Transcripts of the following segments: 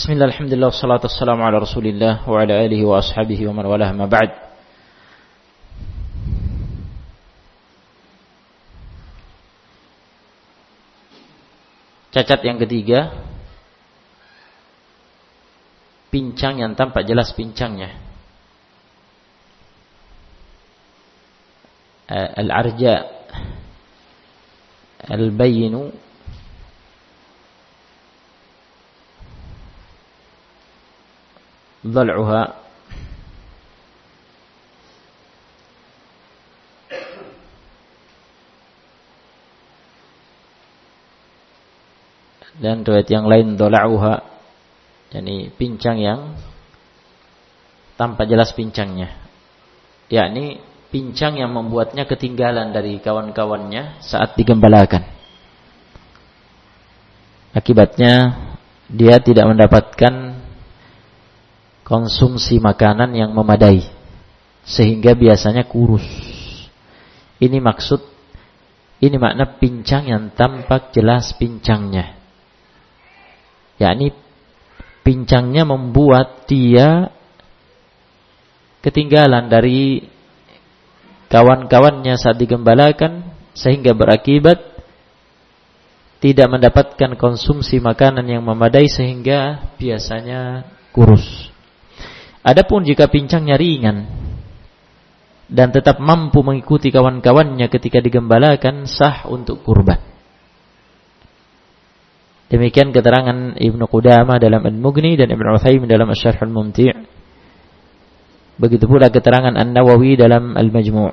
Bismillah, alhamdulillah, wassalatu wassalamu ala rasulillah wa ala alihi wa ashabihi wa man walah, ma ba'd. Cacat yang ketiga, pincang yang tampak jelas pincangnya. Al-arja al-bayinu dhal'uha dan riwayat yang lain dhal'uha, yakni pincang yang tampak jelas pincangnya, yakni pincang yang membuatnya ketinggalan dari kawan-kawannya saat digembalakan. Akibatnya dia tidak mendapatkan konsumsi makanan yang memadai sehingga biasanya kurus. Ini makna pincang yang tampak jelas pincangnya, yakni pincangnya membuat dia ketinggalan dari kawan-kawannya saat digembalakan sehingga berakibat tidak mendapatkan konsumsi makanan yang memadai sehingga biasanya kurus. Adapun jika pincangnya ringan dan tetap mampu mengikuti kawan-kawannya ketika digembalakan, sah untuk kurban. Demikian keterangan Ibnu Qudamah dalam Al-Mughni dan Ibnu Utsaimin dalam Asy-Syarh Al-Mumti'. Begitu pula keterangan An-Nawawi dalam Al-Majmu'.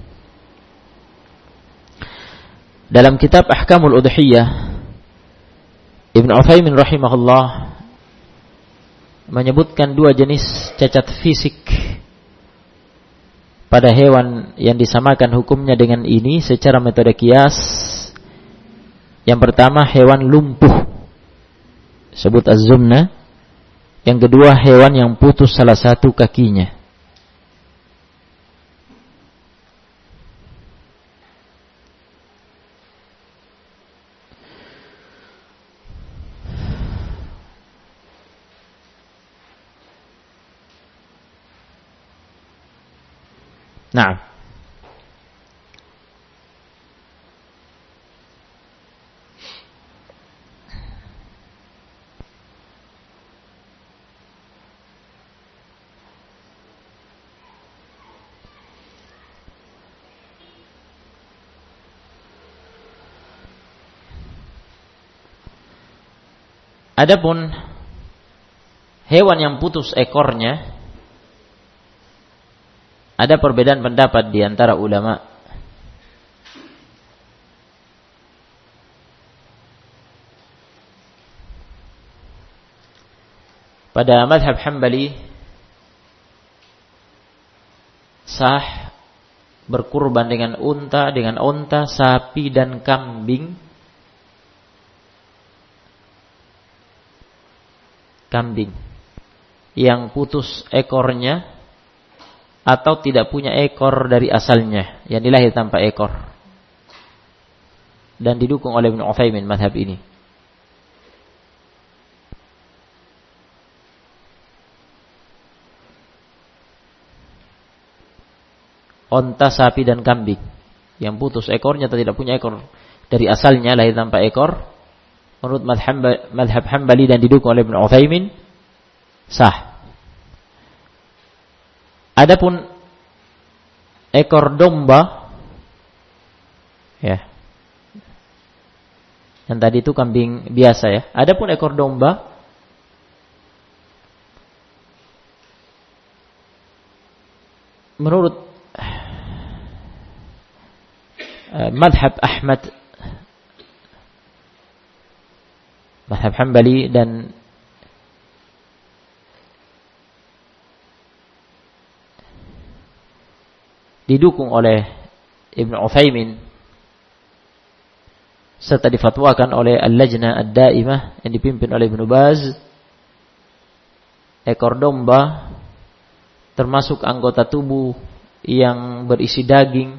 Dalam kitab Ahkamul Udhiyah, Ibnu Utsaimin rahimahullah menyebutkan dua jenis cacat fisik pada hewan yang disamakan hukumnya dengan ini secara metode qiyas. Yang pertama, hewan lumpuh, disebut az-zumna. Yang kedua, hewan yang putus salah satu kakinya. Nah, adapun hewan yang putus ekornya, ada perbedaan pendapat di antara ulama. Pada mazhab Hambali, sah berkurban dengan unta, sapi dan kambing. Kambing yang putus ekornya atau tidak punya ekor dari asalnya, yang dilahir tanpa ekor, dan didukung oleh Ibnu Utsaimin mazhab ini. Onta, sapi dan kambing yang putus ekornya atau tidak punya ekor dari asalnya, lahir tanpa ekor, menurut mazhab Hambali dan didukung oleh Ibnu Utsaimin, sah. Adapun ekor domba, ya, yang tadi itu kambing biasa ya. Adapun ekor domba, menurut mazhab Ahmad, mazhab Hambali dan didukung oleh Ibnu Utsaimin serta difatwakan oleh Al-Lajnah Ad-Daimah yang dipimpin oleh Ibnu Baz, ekor domba termasuk anggota tubuh yang berisi daging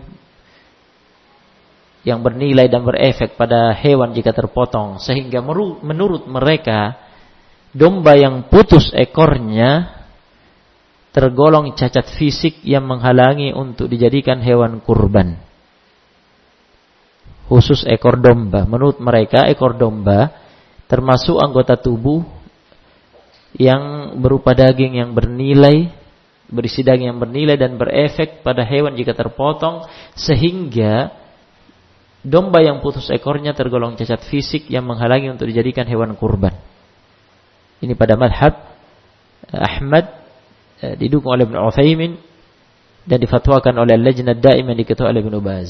yang bernilai dan berefek pada hewan jika terpotong, sehingga menurut mereka domba yang putus ekornya tergolong cacat fisik yang menghalangi untuk dijadikan hewan kurban. Khusus ekor domba. Menurut mereka ekor domba termasuk anggota tubuh yang berupa daging yang bernilai, berisi daging yang bernilai dan berefek pada hewan jika terpotong, sehingga domba yang putus ekornya tergolong cacat fisik yang menghalangi untuk dijadikan hewan kurban. Ini pada mazhab Ahmad, didukung oleh Ibnu Utsaimin dan difatwakan oleh Al-Lajnah Daimah yang diketuai oleh Ibnu Baz.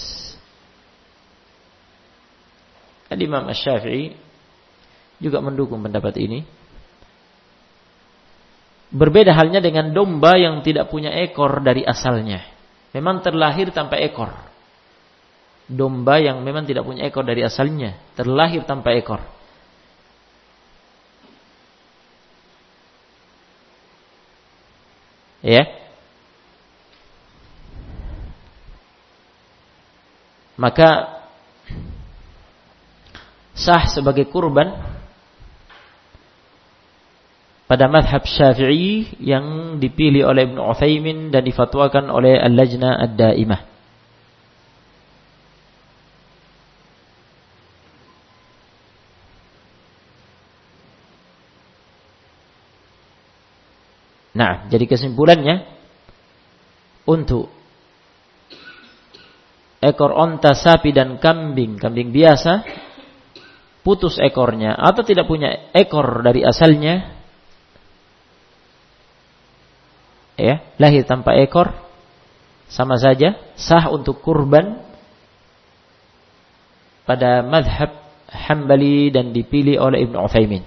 Al-Imam Asy-Syafi'i juga mendukung pendapat ini. Berbeda halnya dengan domba yang tidak punya ekor dari asalnya. Memang terlahir tanpa ekor. Domba yang memang tidak punya ekor dari asalnya, terlahir tanpa ekor. Ya. Maka sah sebagai kurban pada mazhab Syafi'i yang dipilih oleh Ibnu Utsaimin dan difatwakan oleh Al-Lajnah Ad-Daimah. Nah, jadi kesimpulannya untuk ekor onta, sapi dan kambing biasa putus ekornya atau tidak punya ekor dari asalnya, ya, lahir tanpa ekor, sama saja sah untuk kurban pada mazhab Hambali dan dipilih oleh Ibnu Utsaimin.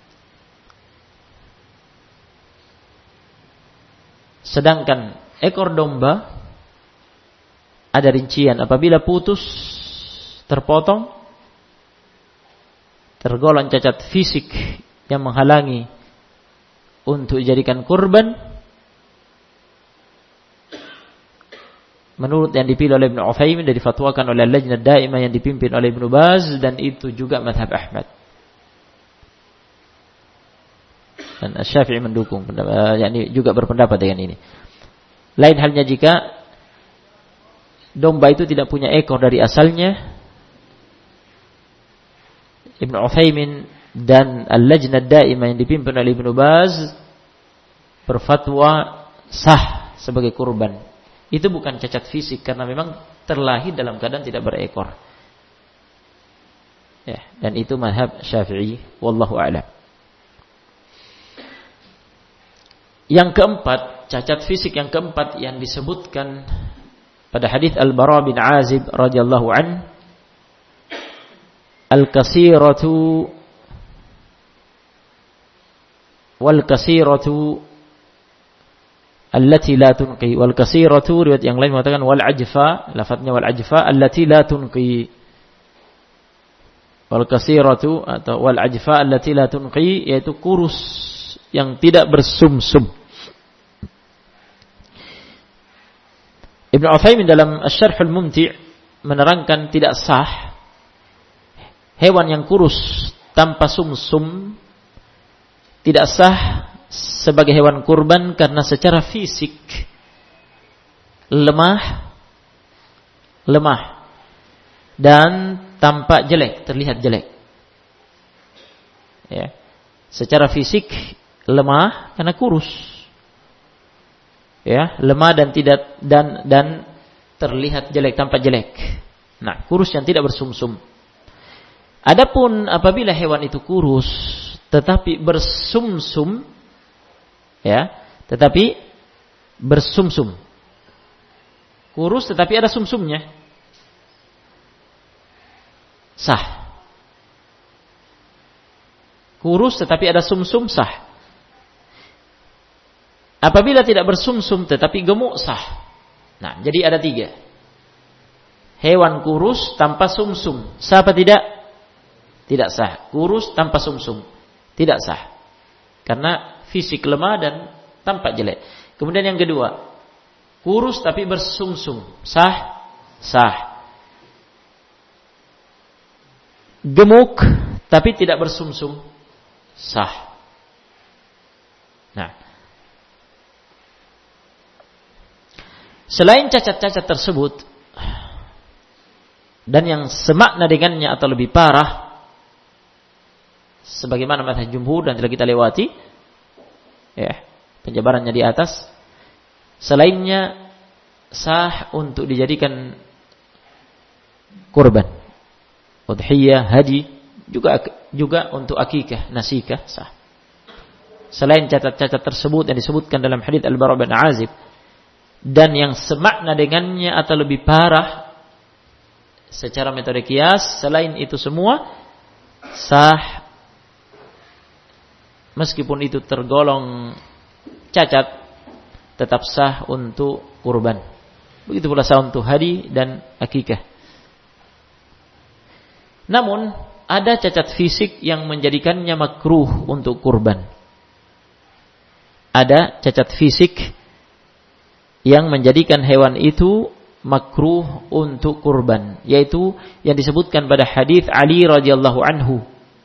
Sedangkan ekor domba ada rincian, apabila putus, terpotong, tergolong cacat fisik yang menghalangi untuk dijadikan kurban. Menurut yang dipilih oleh Ibnu Utsaimin dan difatwakan oleh Lajnah Daimah yang dipimpin oleh Ibnu Baz, dan itu juga mazhab Ahmad. Dan Asy-Syafi'i mendukung, yakni juga berpendapat dengan ini. Lain halnya jika domba itu tidak punya ekor dari asalnya, Ibnu Utsaimin dan Al-Lajnah Daimah yang dipimpin oleh Ibnu Baz berfatwa sah sebagai kurban. Itu bukan cacat fisik karena memang terlahir dalam keadaan tidak berekor. Ya, dan itu mazhab Syafi'i, wallahu a'lam. Yang keempat, cacat fisik yang keempat yang disebutkan pada hadis Al-Bara bin Azib radhiyallahu an, al-kasiratu wal-kasiratu allati la tunqi, wal-kasiratu, riwayat yang lain mengatakan wal-ajfa, lafadznya wal-ajfa allati la tunqi, wal-kasiratu atau wal-ajfa allati la tunqi, yaitu kurus yang tidak bersumsum. Ibnu Utsaimin dalam Asy-Syarh Al-Mumti' menerangkan tidak sah hewan yang kurus tanpa sumsum, tidak sah sebagai hewan kurban karena secara fisik lemah dan tampak jelek, terlihat jelek. Ya. Secara fisik lemah karena kurus. Ya, lemah dan tidak dan terlihat jelek, tampak jelek. Nah, kurus yang tidak bersumsum. Adapun apabila hewan itu kurus tetapi bersumsum, ya, tetapi bersumsum. Kurus tetapi ada sumsumnya. Sah. Kurus tetapi ada sumsum, sah. Apabila tidak bersumsum tetapi gemuk, sah. Nah, jadi ada 3. Hewan kurus tanpa sumsum, sah apa tidak? Tidak sah. Kurus tanpa sumsum, tidak sah. Karena fisik lemah dan tampak jelek. Kemudian yang kedua, kurus tapi bersumsum, sah? Sah. Gemuk tapi tidak bersumsum, sah. Nah, selain cacat-cacat tersebut dan yang semakna dengannya atau lebih parah, sebagaimana mazhab jumhur dan telah kita lewati, ya, penjabarannya di atas, selainnya sah untuk dijadikan kurban, udhiyah, haji, juga untuk akikah, nasikah sah. Selain cacat-cacat tersebut yang disebutkan dalam hadits Al-Bara' bin Azib dan yang semakna dengannya atau lebih parah secara metode qiyas, selain itu semua sah meskipun itu tergolong cacat, tetap sah untuk kurban. Begitu pula sah untuk haji dan akikah. Namun ada cacat fisik yang menjadikannya makruh untuk kurban. Ada cacat fisik yang menjadikan hewan itu makruh untuk kurban, yaitu yang disebutkan pada hadis Ali radhiyallahu anhu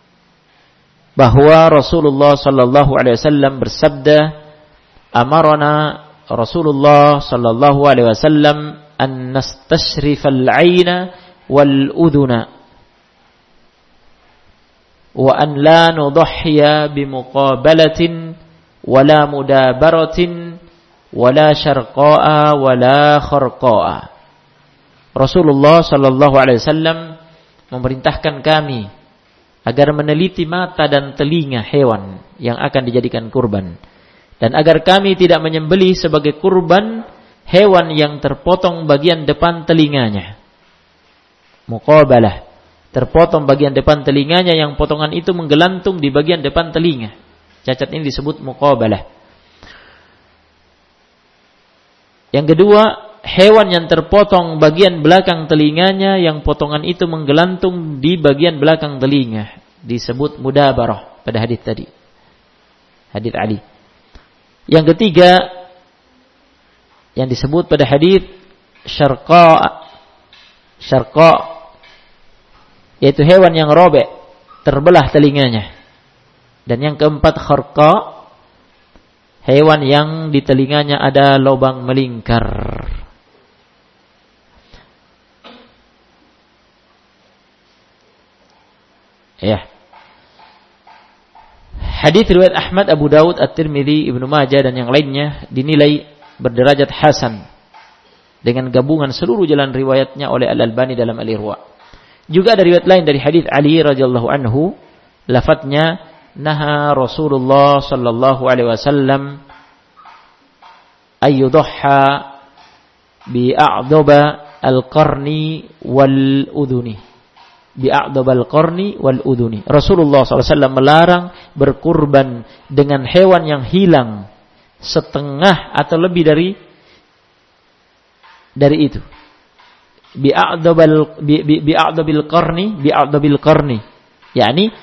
bahwa Rasulullah sallallahu alaihi wasallam bersabda, amarana Rasulullah sallallahu alaihi wasallam an nastashrifal 'aina wal udhuna wa an la nudhhiya bimuqabalatin wala mudabaratin wala syarqa'a wala kharqa'a. Rasulullah sallallahu alaihi wasallam memerintahkan kami agar meneliti mata dan telinga hewan yang akan dijadikan kurban, dan agar kami tidak menyembelih sebagai kurban hewan yang terpotong bagian depan telinganya. Muqabalah, terpotong bagian depan telinganya yang potongan itu menggelantung di bagian depan telinga. Cacat ini disebut muqabalah. Yang kedua, hewan yang terpotong bagian belakang telinganya yang potongan itu menggelantung di bagian belakang telinga, disebut mudabarah pada hadis tadi. Hadis Ali. Yang ketiga, yang disebut pada hadis syarqa, yaitu hewan yang robek, terbelah telinganya. Dan yang keempat, kharqa, hewan yang di telinganya ada lubang melingkar. Ya. Hadis riwayat Ahmad, Abu Daud, At-Tirmidzi, Ibnu Majah dan yang lainnya dinilai berderajat hasan dengan gabungan seluruh jalan riwayatnya oleh Al-Albani dalam Al-Irwa. Juga ada riwayat lain dari hadis Ali radhiyallahu anhu, lafadznya naha Rasulullah sallallahu alaihi wasallam ayyudhha bi a'daba al-qarni wal udhuni. Bi a'daba al-qarni wal udhuni. Rasulullah sallallahu alaihi wasallam melarang berkurban dengan hewan yang hilang setengah atau lebih dari itu. Bi a'dabil qarni, yakni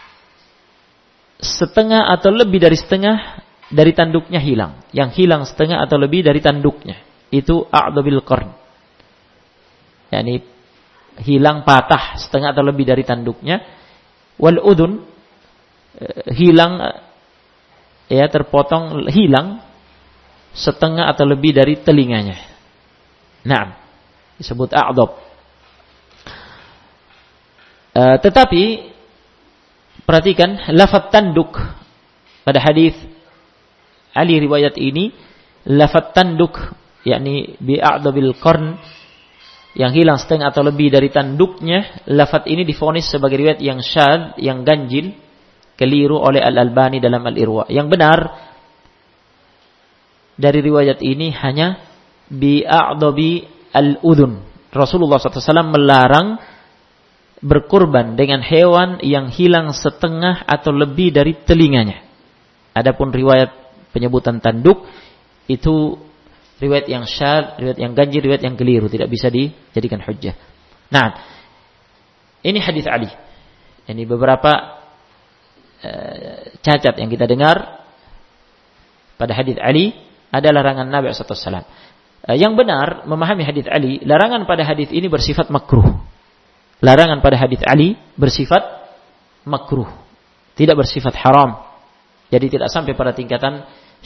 setengah atau lebih dari setengah dari tanduknya hilang. Yang hilang setengah atau lebih dari tanduknya, itu a'dabil qarn. Yani hilang, patah setengah atau lebih dari tanduknya. Wal udhun, hilang, ya, terpotong, hilang setengah atau lebih dari telinganya. Naam, disebut a'dab. Tetapi perhatikan lafaz tanduk pada hadis Ali riwayat ini, lafaz tanduk yakni bi'a'dabil qarn, yang hilang setengah atau lebih dari tanduknya, lafaz ini divonis sebagai riwayat yang syadz, yang ganjil, keliru oleh Al-Albani dalam Al-Irwa. Yang benar dari riwayat ini hanya bi'a'dabi al-udhun. Rasulullah SAW melarang berkurban dengan hewan yang hilang setengah atau lebih dari telinganya. Adapun riwayat penyebutan tanduk itu riwayat yang syadz, riwayat yang ganjil, riwayat yang keliru, tidak bisa dijadikan hujjah. Nah, ini hadis Ali. Ini beberapa cacat yang kita dengar pada hadis Ali ada larangan Nabi SAW. Yang benar memahami hadis Ali, larangan pada hadis ini bersifat makruh. Larangan pada hadis Ali bersifat makruh, tidak bersifat haram. Jadi tidak sampai pada tingkatan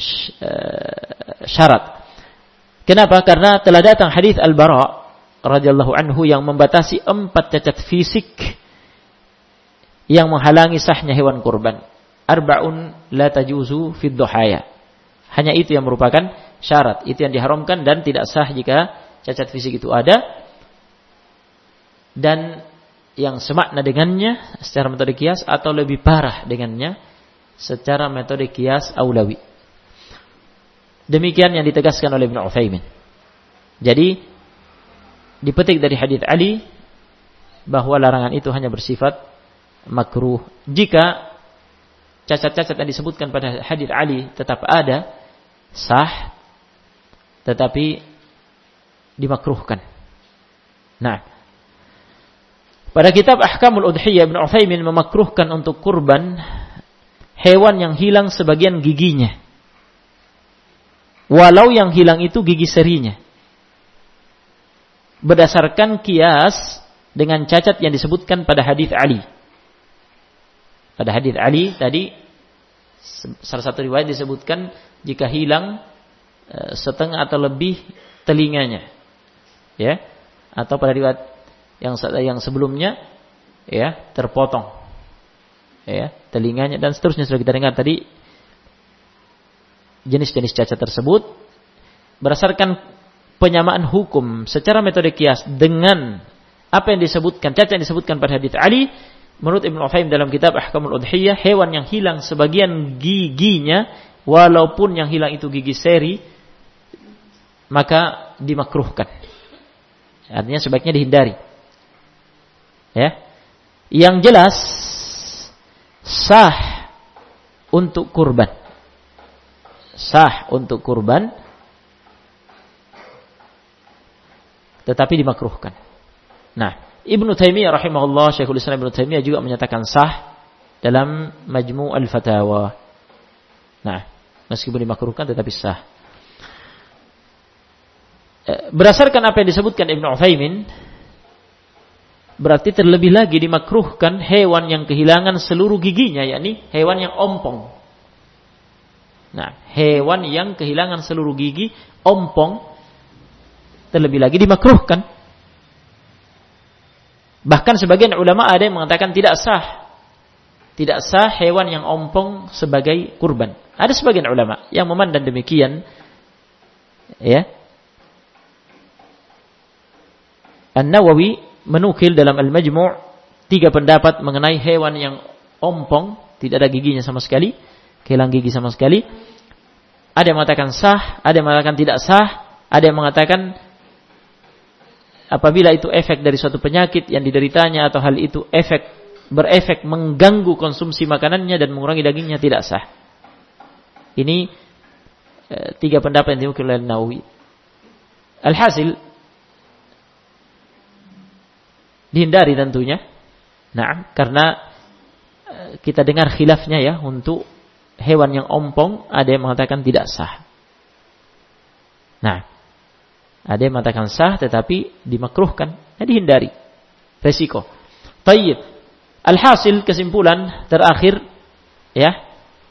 syarat. Kenapa? Karena telah datang hadis Al-Bara radhiyallahu anhu yang membatasi 4 cacat fisik yang menghalangi sahnya hewan kurban. Arba'un la tajuzu fid dhuhaya. Hanya itu yang merupakan syarat. Itu yang diharamkan dan tidak sah jika cacat fisik itu ada. Dan yang semakna dengannya secara metode qiyas atau lebih parah dengannya secara metode qiyas aulawi. Demikian yang ditegaskan oleh Ibnu Utsaimin. Jadi dipetik dari hadis Ali bahwa larangan itu hanya bersifat makruh. Jika cacat-cacat yang disebutkan pada hadis Ali tetap ada, sah, tetapi dimakruhkan. Nah, pada kitab Ahkamul Udhiyah Ibnu Utsaimin memakruhkan untuk kurban hewan yang hilang sebagian giginya, walau yang hilang itu gigi serinya, berdasarkan kias dengan cacat yang disebutkan pada hadis Ali. Pada hadis Ali tadi salah satu riwayat disebutkan jika hilang setengah atau lebih telinganya, ya, atau pada riwayat yang sebelumnya, ya, terpotong, ya, telinganya dan seterusnya. Sudah kita dengar tadi jenis-jenis cacat tersebut. Berdasarkan penyamaan hukum secara metode qiyas dengan apa yang disebutkan, cacat yang disebutkan pada hadis Ali, menurut Ibnu Utsaimin dalam kitab Ahkamul Udhiyah, hewan yang hilang sebagian giginya, walaupun yang hilang itu gigi seri, maka dimakruhkan. Artinya sebaiknya dihindari. Ya. Yang jelas sah untuk kurban. Sah untuk kurban, tetapi dimakruhkan. Nah, Ibnu Taimiyah rahimahullah, Syekhul Islam Ibnu Taimiyah juga menyatakan sah dalam Majmu' al-Fatawa. Nah, meskipun dimakruhkan tetapi sah. Berdasarkan apa yang disebutkan Ibnu Utsaimin, berarti terlebih lagi dimakruhkan hewan yang kehilangan seluruh giginya, yakni hewan yang ompong. Nah, hewan yang kehilangan seluruh gigi, ompong, terlebih lagi dimakruhkan. Bahkan sebagian ulama ada yang mengatakan tidak sah. Tidak sah hewan yang ompong sebagai kurban. Ada sebagian ulama yang memandang demikian. Ya. An-Nawawi menukil dalam Al-Majmu' 3 pendapat mengenai hewan yang ompong, tidak ada giginya sama sekali, kehilangan gigi sama sekali. Ada yang mengatakan sah, ada yang mengatakan tidak sah, ada yang mengatakan apabila itu efek dari suatu penyakit yang dideritanya atau hal itu berefek mengganggu konsumsi makanannya dan mengurangi dagingnya, tidak sah. Ini 3 pendapat yang dinukil oleh Nawawi. Alhasil dihindari tentunya. Nah, karena kita dengar khilafnya ya untuk hewan yang ompong, ada yang mengatakan tidak sah. Nah, ada yang mengatakan sah tetapi dimakruhkan, dihindari resiko. Tayyib. Alhasil, kesimpulan terakhir ya.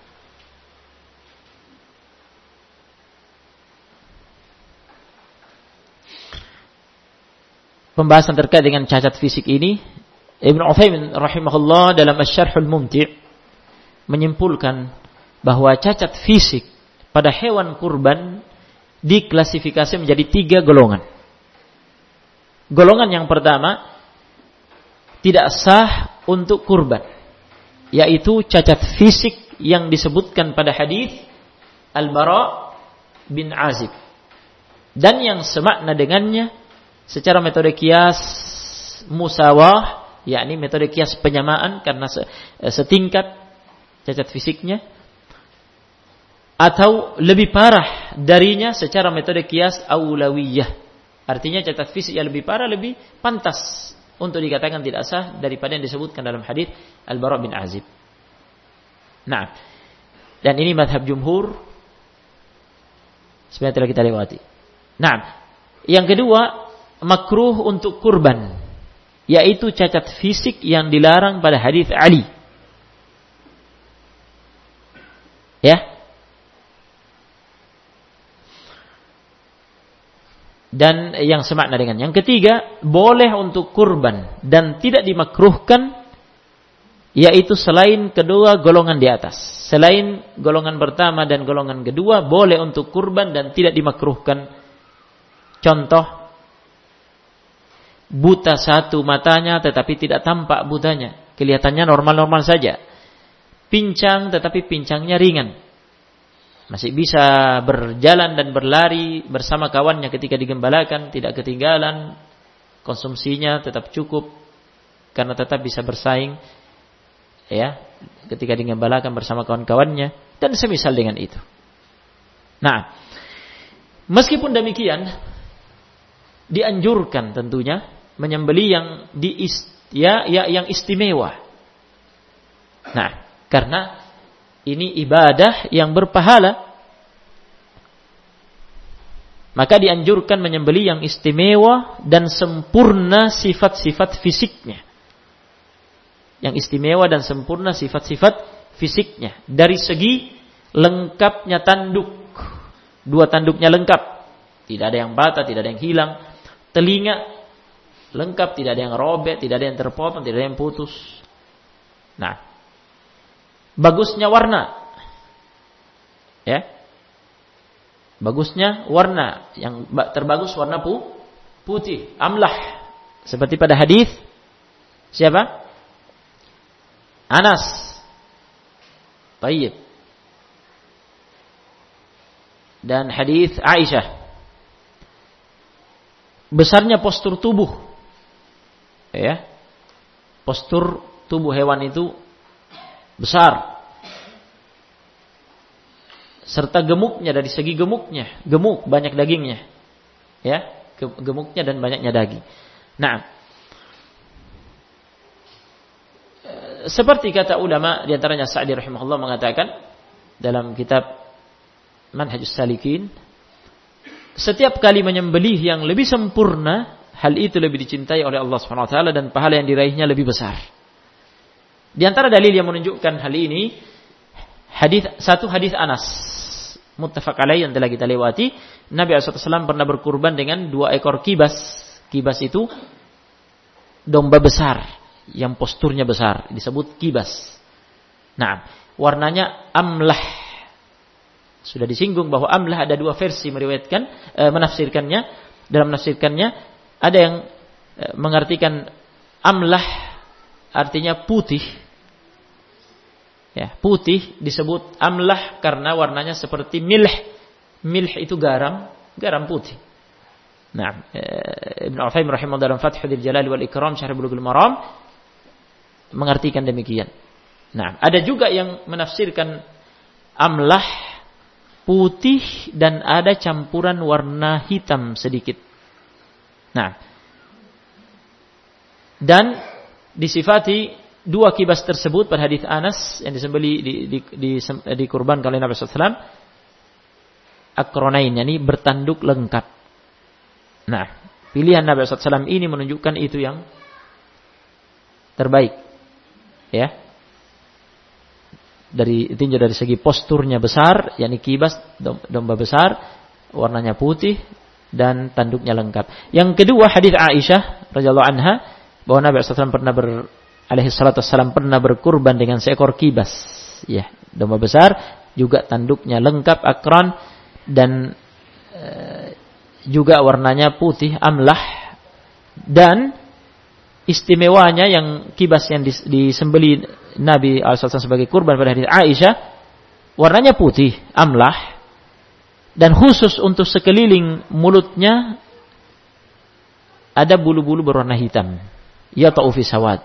Pembahasan terkait dengan cacat fisik ini, Ibnu Utsaimin rahimahullah dalam Asy-Syarhul Mumti' menyimpulkan bahwa cacat fisik pada hewan kurban diklasifikasi menjadi 3 golongan. Golongan yang pertama tidak sah untuk kurban, yaitu cacat fisik yang disebutkan pada hadis Al-Bara bin Azib dan yang semakna dengannya secara metode qiyas musawah, yakni metode qiyas penyamaan karena setingkat cacat fisiknya, atau lebih parah darinya secara metode qiyas aulawiyah. Artinya cacat fisik yang lebih parah lebih pantas untuk dikatakan tidak sah daripada yang disebutkan dalam hadis Al-Bara bin Azib. Nah, dan ini mazhab jumhur sebenarnya telah kita lewati. Nah, yang kedua makruh untuk kurban, yaitu cacat fisik yang dilarang pada hadis Ali. Ya. Dan yang semakna dengan yang ketiga, boleh untuk kurban dan tidak dimakruhkan, yaitu selain kedua golongan di atas. Selain golongan pertama dan golongan kedua, boleh untuk kurban dan tidak dimakruhkan. Contoh, buta satu matanya tetapi tidak tampak butanya, kelihatannya normal-normal saja. Pincang tetapi pincangnya ringan, masih bisa berjalan dan berlari bersama kawannya ketika digembalakan, tidak ketinggalan, konsumsinya tetap cukup karena tetap bisa bersaing ya ketika digembalakan bersama kawan-kawannya dan semisal dengan itu. Nah, meskipun demikian dianjurkan tentunya menyembelih yang istimewa. Nah, karena ini ibadah yang berpahala, maka dianjurkan menyembelih yang istimewa dan sempurna sifat-sifat fisiknya. Yang istimewa dan sempurna sifat-sifat fisiknya. Dari segi lengkapnya tanduk. Dua tanduknya lengkap. Tidak ada yang patah, tidak ada yang hilang. Telinga lengkap, tidak ada yang robek, tidak ada yang terpotong, tidak ada yang putus. Nah, bagusnya warna. Ya. Bagusnya warna, yang terbagus warna putih, amlah. Seperti pada hadis siapa? Anas. Baik. Dan hadis Aisyah. Besarnya postur tubuh. Ya. Postur tubuh hewan itu besar. Serta gemuknya, dari segi gemuknya, gemuk, banyak dagingnya. Ya, gemuknya dan banyaknya daging. Nah, seperti kata ulama, di antaranya Sa'di rahimahullah mengatakan dalam kitab Manhajus Salikin, setiap kali menyembelih yang lebih sempurna, hal itu lebih dicintai oleh Allah Subhanahu wa taala dan pahala yang diraihnya lebih besar. Di antara dalil yang menunjukkan hal ini, hadis Anas muttafaq alaih yang telah kita lewati. Nabi SAW pernah berkurban dengan 2 ekor kibas. Kibas itu domba besar yang posturnya besar, disebut kibas. Nah, warnanya amlah. Sudah disinggung bahwa amlah ada 2 versi menafsirkannya. Dalam menafsirkannya ada yang mengartikan amlah artinya putih. Ya, putih disebut amlah karena warnanya seperti milh. Milh itu garam putih. Nah, Ibnu Utsaimin rahimahullah dalam Fathul Jalal wal Ikram Syarh Bulughul Maram mengartikan demikian. Nah, ada juga yang menafsirkan amlah putih dan ada campuran warna hitam sedikit. Nah, dan disifati 2 kibas tersebut pada hadis Anas yang disembelih dikurbankan oleh Nabi SAW, akronain, yakni bertanduk lengkap. Nah, pilihan Nabi SAW ini menunjukkan itu yang terbaik, ya. Ditinjau dari segi posturnya besar, yakni kibas domba besar, warnanya putih dan tanduknya lengkap. Yang kedua hadis Aisyah radhiyallahu anha bahwa Nabi SAW pernah berkurban dengan seekor kibas, ya, domba besar, juga tanduknya lengkap akron dan juga warnanya putih amlah. Dan istimewanya yang kibas yang disembelih Nabi SAW sebagai kurban pada hadis Aisyah, warnanya putih amlah dan khusus untuk sekeliling mulutnya ada bulu-bulu berwarna hitam. Yata'u fi sawad.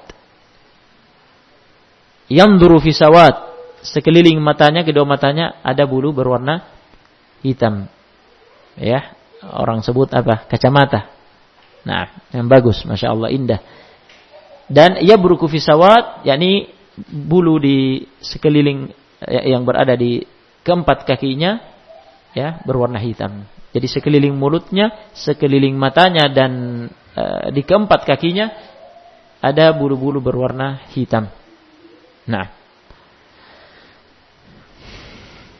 Yanzuru fi sawad, sekeliling matanya, kedua matanya ada bulu berwarna hitam. Ya, orang sebut apa? Kacamata. Nah, yang bagus, Masya Allah, indah. Dan yabruku fi sawad, yakni bulu di sekeliling yang berada di keempat kakinya, ya, berwarna hitam. Jadi sekeliling mulutnya, sekeliling matanya dan di keempat kakinya ada bulu-bulu berwarna hitam. Nah,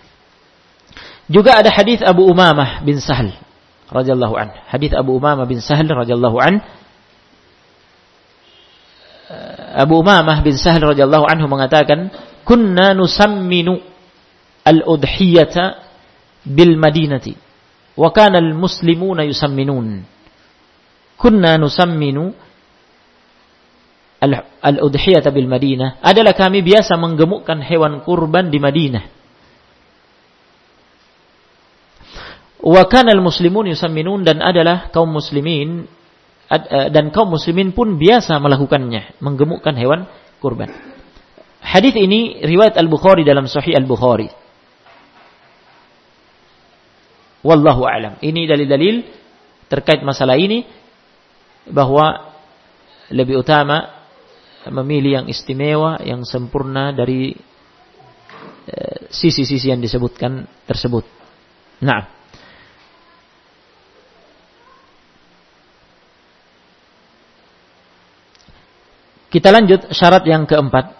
Juga ada hadis Abu Umamah bin Sahal radhiyallahu an. Hadis Abu Umamah bin Sahal radhiyallahu an. Abu Umamah bin Sahal radhiyallahu anhu mengatakan, "Kunna nusamminu al-udhiyata bil Madinati wa kana al-muslimuna yusamminun." Kunna nusamminu al-udhiyata bil Madinah, adalah kami biasa menggemukkan hewan kurban di Madinah. Wa kana al-muslimun yusamminun, dan adalah kaum muslimin pun biasa melakukannya, menggemukkan hewan kurban. Hadis ini riwayat Al-Bukhari dalam Sahih Al-Bukhari. Wallahu a'lam. Ini dalil-dalil terkait masalah ini, bahwa lebih utama memilih yang istimewa, yang sempurna dari sisi-sisi yang disebutkan tersebut. Nah, kita lanjut syarat yang keempat.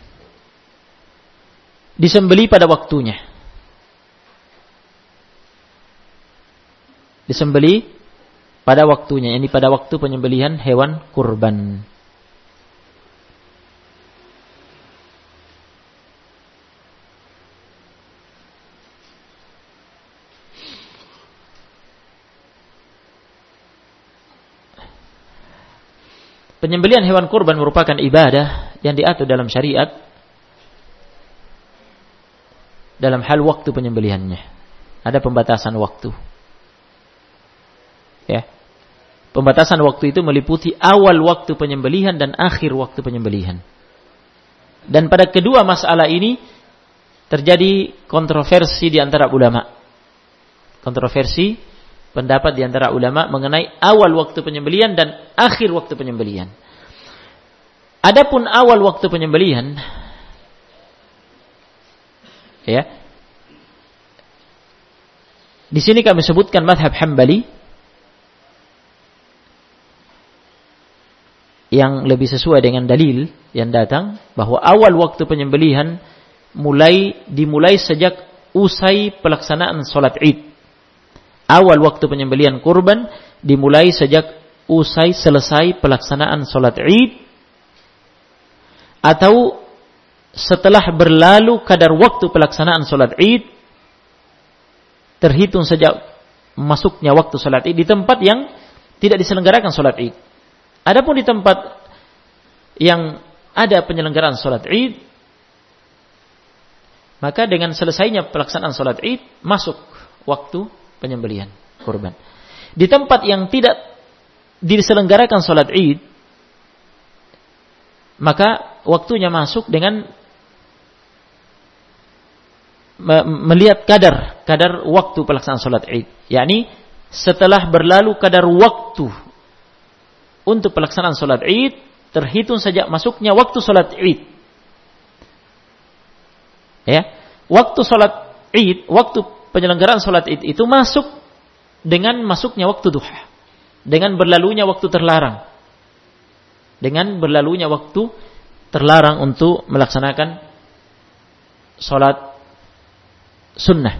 Disembelih pada waktunya. Disembelih pada waktunya, ini pada waktu penyembelihan hewan kurban. Penyembelihan hewan kurban merupakan ibadah yang diatur dalam syariat dalam hal waktu penyembelihannya. Ada pembatasan waktu. Ya. Pembatasan waktu itu meliputi awal waktu penyembelihan dan akhir waktu penyembelihan. Dan pada kedua masalah ini terjadi kontroversi di antara ulama. Kontroversi pendapat di antara ulama mengenai awal waktu penyembelihan dan akhir waktu penyembelihan. Adapun awal waktu penyembelihan, ya, di sini kami sebutkan mazhab Hambali yang lebih sesuai dengan dalil yang datang, bahwa awal waktu penyembelihan dimulai sejak usai pelaksanaan salat Id. Awal waktu penyembelihan kurban dimulai sejak selesai pelaksanaan salat Id, atau setelah berlalu kadar waktu pelaksanaan salat Id, terhitung sejak masuknya waktu salat Id di tempat yang tidak diselenggarakan salat Id. Adapun di tempat yang ada penyelenggaraan salat Id, maka dengan selesainya pelaksanaan salat Id masuk waktu penyembelihan kurban. Di tempat yang tidak diselenggarakan salat Id, maka waktunya masuk dengan melihat kadar waktu pelaksanaan salat Id, yakni setelah berlalu kadar waktu untuk pelaksanaan salat Id, terhitung sejak masuknya waktu salat Id. Ya, waktu salat Id, waktu penyelenggaraan salat Id itu masuk dengan masuknya waktu duha, dengan berlalunya waktu terlarang. Dengan berlalunya waktu terlarang untuk melaksanakan salat sunnah,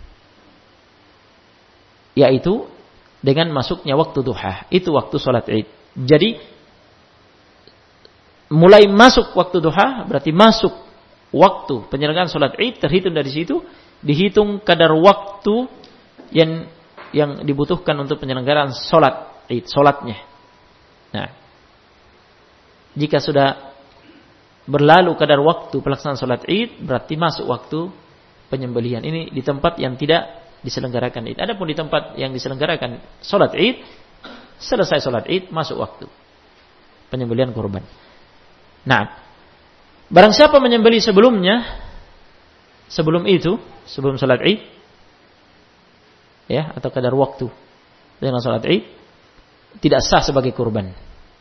yaitu dengan masuknya waktu duha. Itu waktu salat Id. Jadi mulai masuk waktu duha berarti masuk waktu penyelenggaraan salat Id, terhitung dari situ, dihitung kadar waktu yang dibutuhkan untuk penyelenggaraan salat Id, salatnya. Nah, jika sudah berlalu kadar waktu pelaksanaan salat Id, berarti masuk waktu penyembelihan. Ini di tempat yang tidak diselenggarakan Id. Adapun di tempat yang diselenggarakan salat Id, selesai salat Id masuk waktu penyembelihan kurban. Nah, barang siapa menyembelih sebelumnya, sebelum salat Id, ya, atau kadar waktu dengan salat Id, tidak sah sebagai kurban.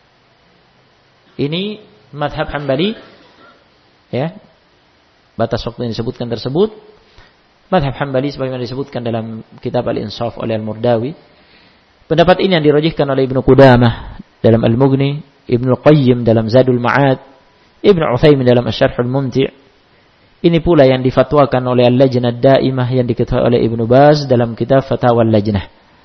Ini mazhab Hambali, ya, batas waktu yang disebutkan tersebut. Mazhab Hambali sebagaimana disebutkan dalam kitab Al-Insaf oleh Al-Murdawi. Pendapat ini yang dirajihkan oleh Ibnu Qudamah dalam Al-Mughni, Ibnu Qayyim dalam Zadul Ma'ad, Ibnu Utsaimin dalam Asy-Syarhul Mumti', Ini pula yang difatwakan oleh Al-Lajnah Daimah yang diketahui oleh Ibnu Baz dalam kitab Fatawa Al-Lajnah.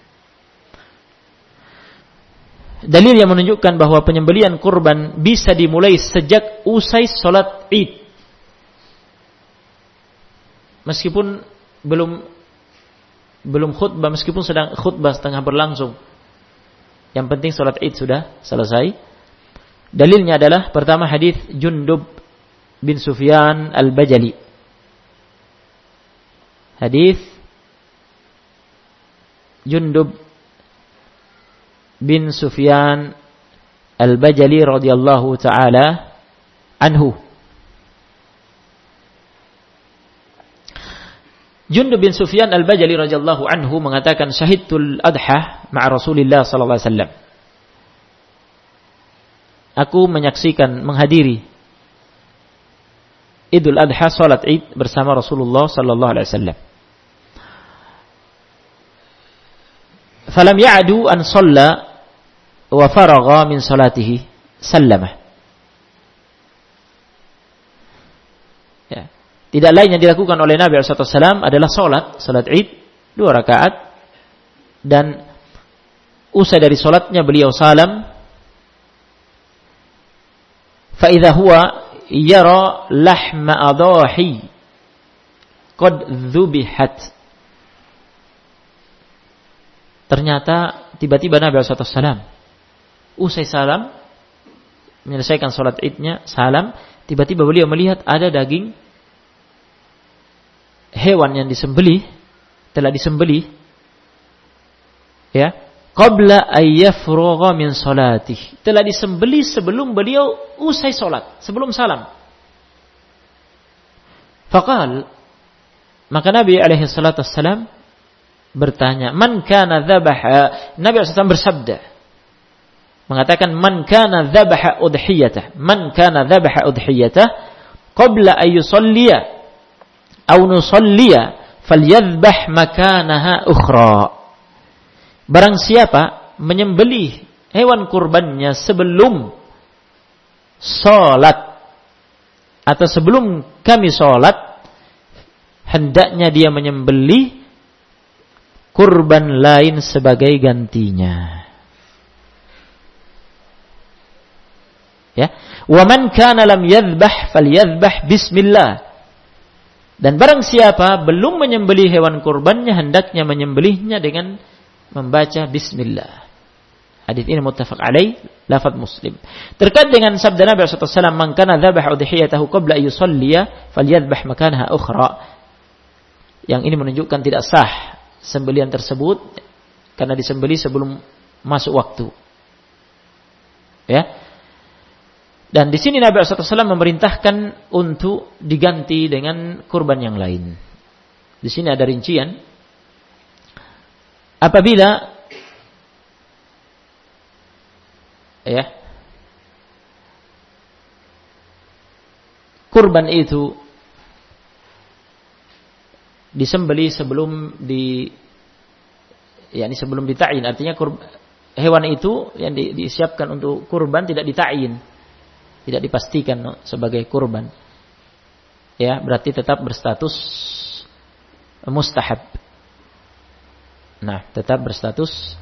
Dalil yang menunjukkan bahwa penyembelihan kurban bisa dimulai sejak usai salat Id. Meskipun belum khutbah, meskipun sedang khutbah setengah berlangsung. Yang penting salat Id sudah selesai. Dalilnya adalah pertama hadis Jundub bin Sufyan Al-Bajali. Hadis Jundub bin Sufyan Al-Bajali radhiyallahu taala anhu. Jundub bin Sufyan Al-Bajali radhiyallahu anhu mengatakan syahidtul adha ma'a Rasulillah sallallahu alaihi wasallam. Aku menyaksikan, menghadiri Idul Adha, salat Id bersama Rasulullah sallallahu alaihi wasallam. Falam ya'du an shalla wa faragha min salatihi sallama. Ya. Tidak lain yang dilakukan oleh Nabi sallallahu alaihi wasallam adalah salat Id 2 rakaat, dan usai dari salatnya beliau salam. Fa idza huwa yara lahma adahi qad dzubihat. Ternyata tiba-tiba Nabi SAW usai salam, menyelesaikan salat Idnya, salam, tiba-tiba beliau melihat ada daging hewan yang telah disembelih, ya, qabla ayyafrugha min salatih, telah disembelih sebelum beliau usai salat, sebelum salam. Faqal, maka Nabi alaihi salatu wassalam bertanya, man kana dzabaha, Nabi SAW bersabda, mengatakan, man kana dzabaha udhiyatah qabla ay yusalliya aw nusalliya falyadhbah makanaha ukhra. Barang siapa menyembelih hewan kurbannya sebelum salat atau sebelum kami salat, hendaknya dia menyembelih kurban lain sebagai gantinya. Ya, wa man kana lam yadhbah falyadhbah bismillah. Dan barang siapa belum menyembelih hewan kurbannya, hendaknya menyembelihnya dengan membaca bismillah. Hadis ini muttafaq alaih, lafaz Muslim. Terkait dengan sabda Nabi sallallahu alaihi wasallam, man kana dzabaha udhiyatahu qabla an yusalliya falyadhbah makanaha ukhra. Yang ini menunjukkan tidak sah sembelihan tersebut karena disembelih sebelum masuk waktu. Ya. Dan di sini Nabi SAW memerintahkan untuk diganti dengan kurban yang lain. Di sini ada rincian. Apabila kurban itu disembelih sebelum sebelum dita'yin, artinya hewan itu yang disiapkan untuk kurban tidak dita'yin, tidak dipastikan sebagai kurban, ya, berarti tetap berstatus mustahab. Nah, tetap berstatus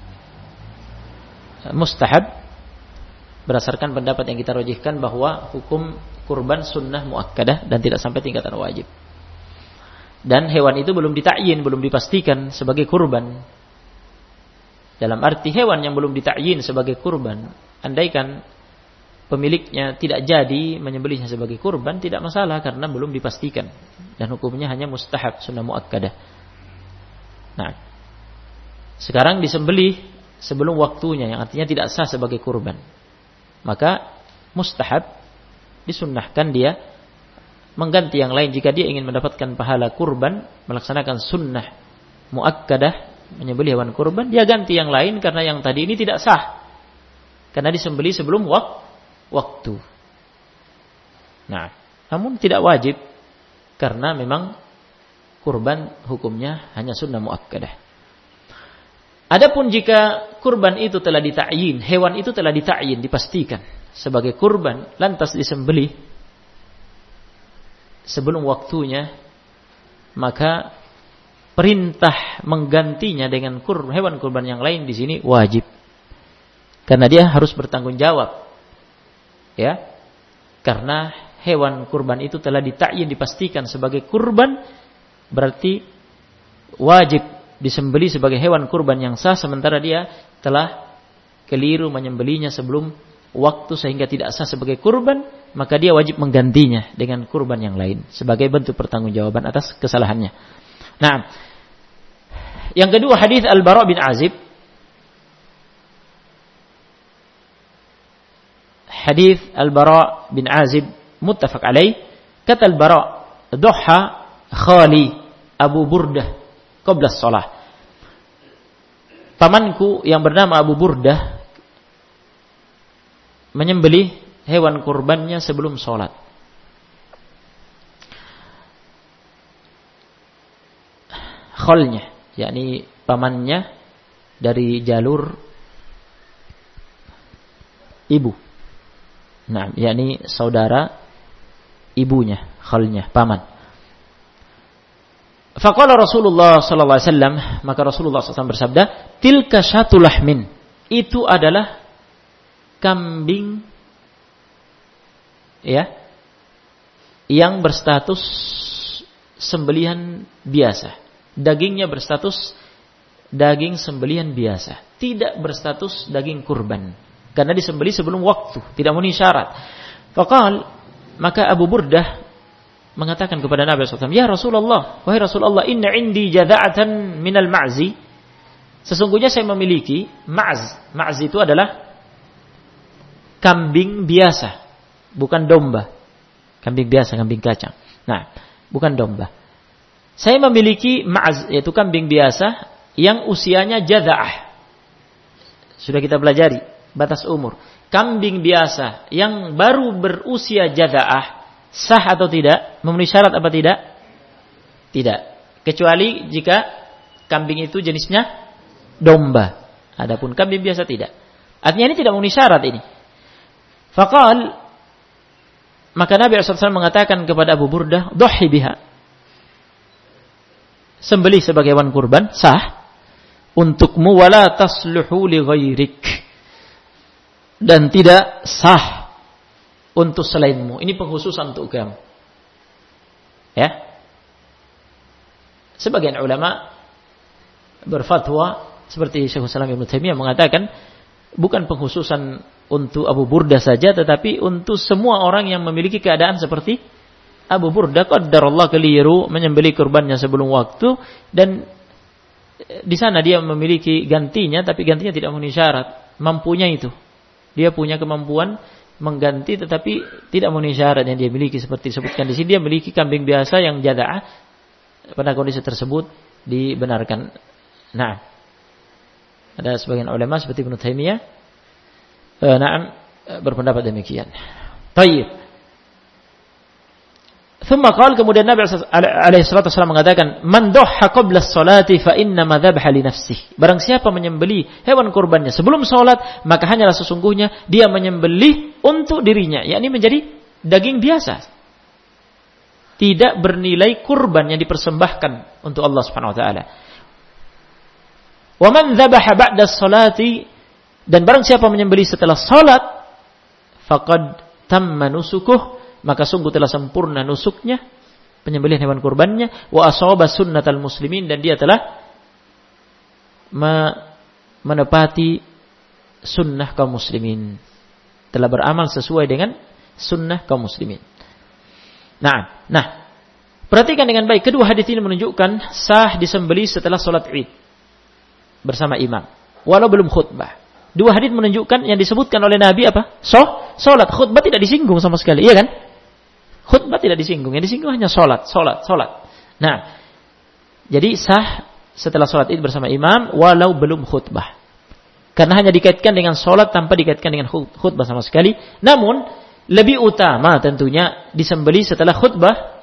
mustahab berdasarkan pendapat yang kita rajihkan bahwa hukum kurban sunnah muakkadah dan tidak sampai tingkatan wajib. Dan hewan itu belum dita'yin, belum dipastikan sebagai kurban. Dalam arti hewan yang belum dita'yin sebagai kurban, andaikan pemiliknya tidak jadi menyembelihnya sebagai kurban, tidak masalah karena belum dipastikan. Dan hukumnya hanya mustahab, sunnah muakkadah. Nah, sekarang disembelih sebelum waktunya, yang artinya tidak sah sebagai kurban. Maka mustahab, disunnahkan dia mengganti yang lain jika dia ingin mendapatkan pahala kurban, melaksanakan sunnah muakkadah, menyembelih hewan kurban, dia ganti yang lain karena yang tadi ini tidak sah. Karena disembelih sebelum waktu. Nah, namun tidak wajib karena memang kurban hukumnya hanya sunnah muakkadah. Adapun jika kurban itu telah dita'yin, hewan itu telah dita'yin, dipastikan sebagai kurban, lantas disembelih, sebelum waktunya, maka perintah menggantinya dengan hewan kurban yang lain di sini wajib. Karena dia harus bertanggung jawab. Ya. Karena hewan kurban itu telah ditakyin, dipastikan sebagai kurban, berarti wajib disembelih sebagai hewan kurban yang sah, sementara dia telah keliru menyembelihnya sebelum waktu sehingga tidak sah sebagai kurban, maka dia wajib menggantinya dengan kurban yang lain sebagai bentuk pertanggungjawaban atas kesalahannya. Nah, yang kedua hadis Al-Bara bin Azib. Hadis Al-Bara bin Azib muttafaq alaih. Kata Al-Bara, "Duha khali Abu Burdah qabla shalah." Pamanku yang bernama Abu Burdah menyembelih hewan kurbannya sebelum sholat. Khalnya, yakni pamannya dari jalur ibu. Nah, yakni saudara ibunya, khalnya, paman. Faqala Rasulullah sallallahu alaihi wasallam, maka Rasulullah SAW bersabda, "Tilka syatul lahmin." Itu adalah kambing, ya, yang berstatus sembelihan biasa. Dagingnya berstatus daging sembelihan biasa, tidak berstatus daging kurban. Karena disembelih sebelum waktu, tidak memenuhi syarat. Faqal, maka Abu Burdah mengatakan kepada Nabi SAW, "Ya Rasulullah, wahai Rasulullah, inna indi jada'atan minal ma'zi." Sesungguhnya saya memiliki ma'z. Ma'z itu adalah kambing biasa, bukan domba. Kambing biasa, kambing kacang. Nah, bukan domba. Saya memiliki ma'z, yaitu kambing biasa yang usianya jada'ah. Sudah kita pelajari batas umur. Kambing biasa yang baru berusia jada'ah sah atau tidak? Memenuhi syarat apa tidak? Tidak. Kecuali jika kambing itu jenisnya domba. Adapun kambing biasa tidak. Artinya ini tidak memenuhi syarat ini. Faqal, maka Nabi SAW mengatakan kepada Abu Burdah, "Dhuhi biha." Sembelih sebagai hewan kurban, sah untukmu, wala tasluhu li ghairik. Dan tidak sah untuk selainmu. Ini pengkhususan untuk kamu. Ya. Sebagian ulama berfatwa seperti Syekhul Islam Ibnu Taimiyah mengatakan bukan pengkhususan untuk Abu Burdah saja, tetapi untuk semua orang yang memiliki keadaan seperti Abu Burdah. Qaddarallah keliru menyembelih kurbannya sebelum waktu, dan di sana dia memiliki gantinya, tapi gantinya tidak memenuhi syarat. Mampunya itu. Dia punya kemampuan mengganti, tetapi tidak memenuhi syarat yang dia miliki. Seperti disebutkan di sini, dia memiliki kambing biasa yang jada'ah. Pada kondisi tersebut dibenarkan. Nah, ada sebagian ulama seperti Ibnu Taimiyah, berpendapat demikian. Baik. Thumma qala, kemudian Nabi alaihi salatu wasallam mengatakan, "Man dhahha qabla as-salati fa inna ma dhabha li nafsihi." Barang siapa menyembelih hewan kurbannya sebelum salat, maka hanyalah sesungguhnya dia menyembelih untuk dirinya, yakni menjadi daging biasa. Tidak bernilai kurban yang dipersembahkan untuk Allah Subhanahu wa taala. Wa man dhabaha ba'da as-salati, dan barang siapa menyembelih setelah salat, faqad tamma nusukuh, maka sungguh telah sempurna nusuknya, penyembelihan hewan kurbannya, wa asaba sunnatal muslimin, dan dia telah menepati sunnah kaum muslimin, telah beramal sesuai dengan sunnah kaum muslimin. Nah, perhatikan dengan baik, kedua hadis ini menunjukkan sah disembelih setelah salat Id bersama imam, walau belum khutbah. Dua hadis menunjukkan yang disebutkan oleh Nabi apa? Salat, khutbah tidak disinggung sama sekali, iya kan? Khutbah tidak disinggung, yang disinggung hanya salat. Nah, jadi sah setelah salat Id bersama imam walau belum khutbah. Karena hanya dikaitkan dengan salat tanpa dikaitkan dengan khutbah sama sekali. Namun lebih utama tentunya disembelih setelah khutbah.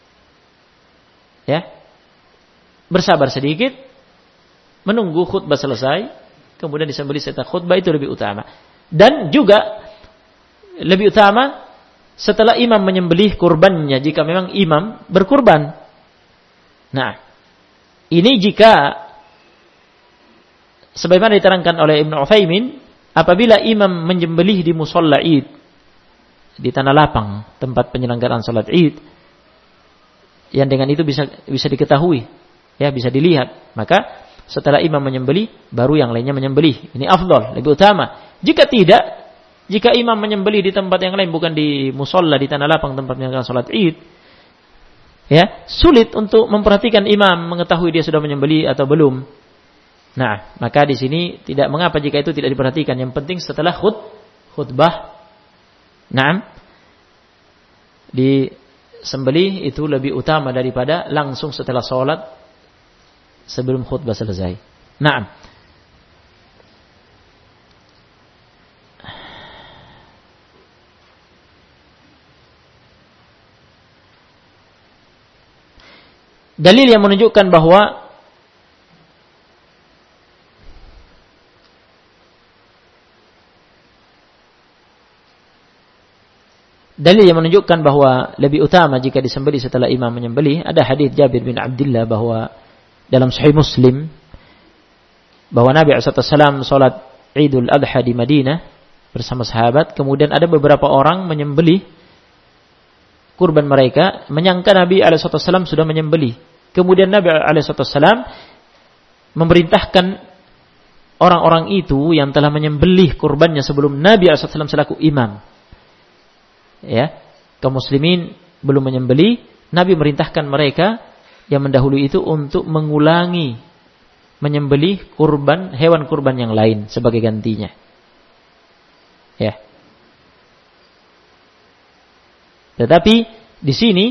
Ya. Bersabar sedikit, menunggu khutbah selesai, kemudian disembelih setelah khutbah, itu lebih utama. Dan juga lebih utama setelah imam menyembelih kurbannya jika memang imam berkurban. Nah, ini jika sebagaimana diterangkan oleh Ibnu Utsaimin, apabila imam menyembelih di musalla Id, di tanah lapang tempat penyelenggaraan salat Id, yang dengan itu bisa diketahui, ya, bisa dilihat, maka setelah imam menyembelih baru yang lainnya menyembelih. Ini afdal, lebih utama. Jika tidak, jika imam menyembelih di tempat yang lain, bukan di musalla, di tanah lapang tempat penyelenggaraan salat Id, ya, sulit untuk memperhatikan imam mengetahui dia sudah menyembelih atau belum. Nah, maka di sini tidak mengapa jika itu tidak diperhatikan. Yang penting setelah khutbah, disembelih itu lebih utama daripada langsung setelah sholat sebelum khutbah selesai. Naam. Dalil yang menunjukkan bahwa lebih utama jika disembelih setelah imam menyembelih, ada hadis Jabir bin Abdullah bahwa dalam Sahih Muslim bahwa Nabi SAW salat Idul Adha di Madinah bersama sahabat, kemudian ada beberapa orang menyembelih kurban mereka, menyangka Nabi SAW sudah menyembelih. Kemudian Nabi SAW memerintahkan orang-orang itu yang telah menyembelih kurbannya sebelum Nabi SAW selaku imam, ya, kaum muslimin belum menyembelih, Nabi merintahkan mereka yang mendahului itu untuk mengulangi menyembelih kurban, hewan kurban yang lain sebagai gantinya. Ya. Tetapi di sini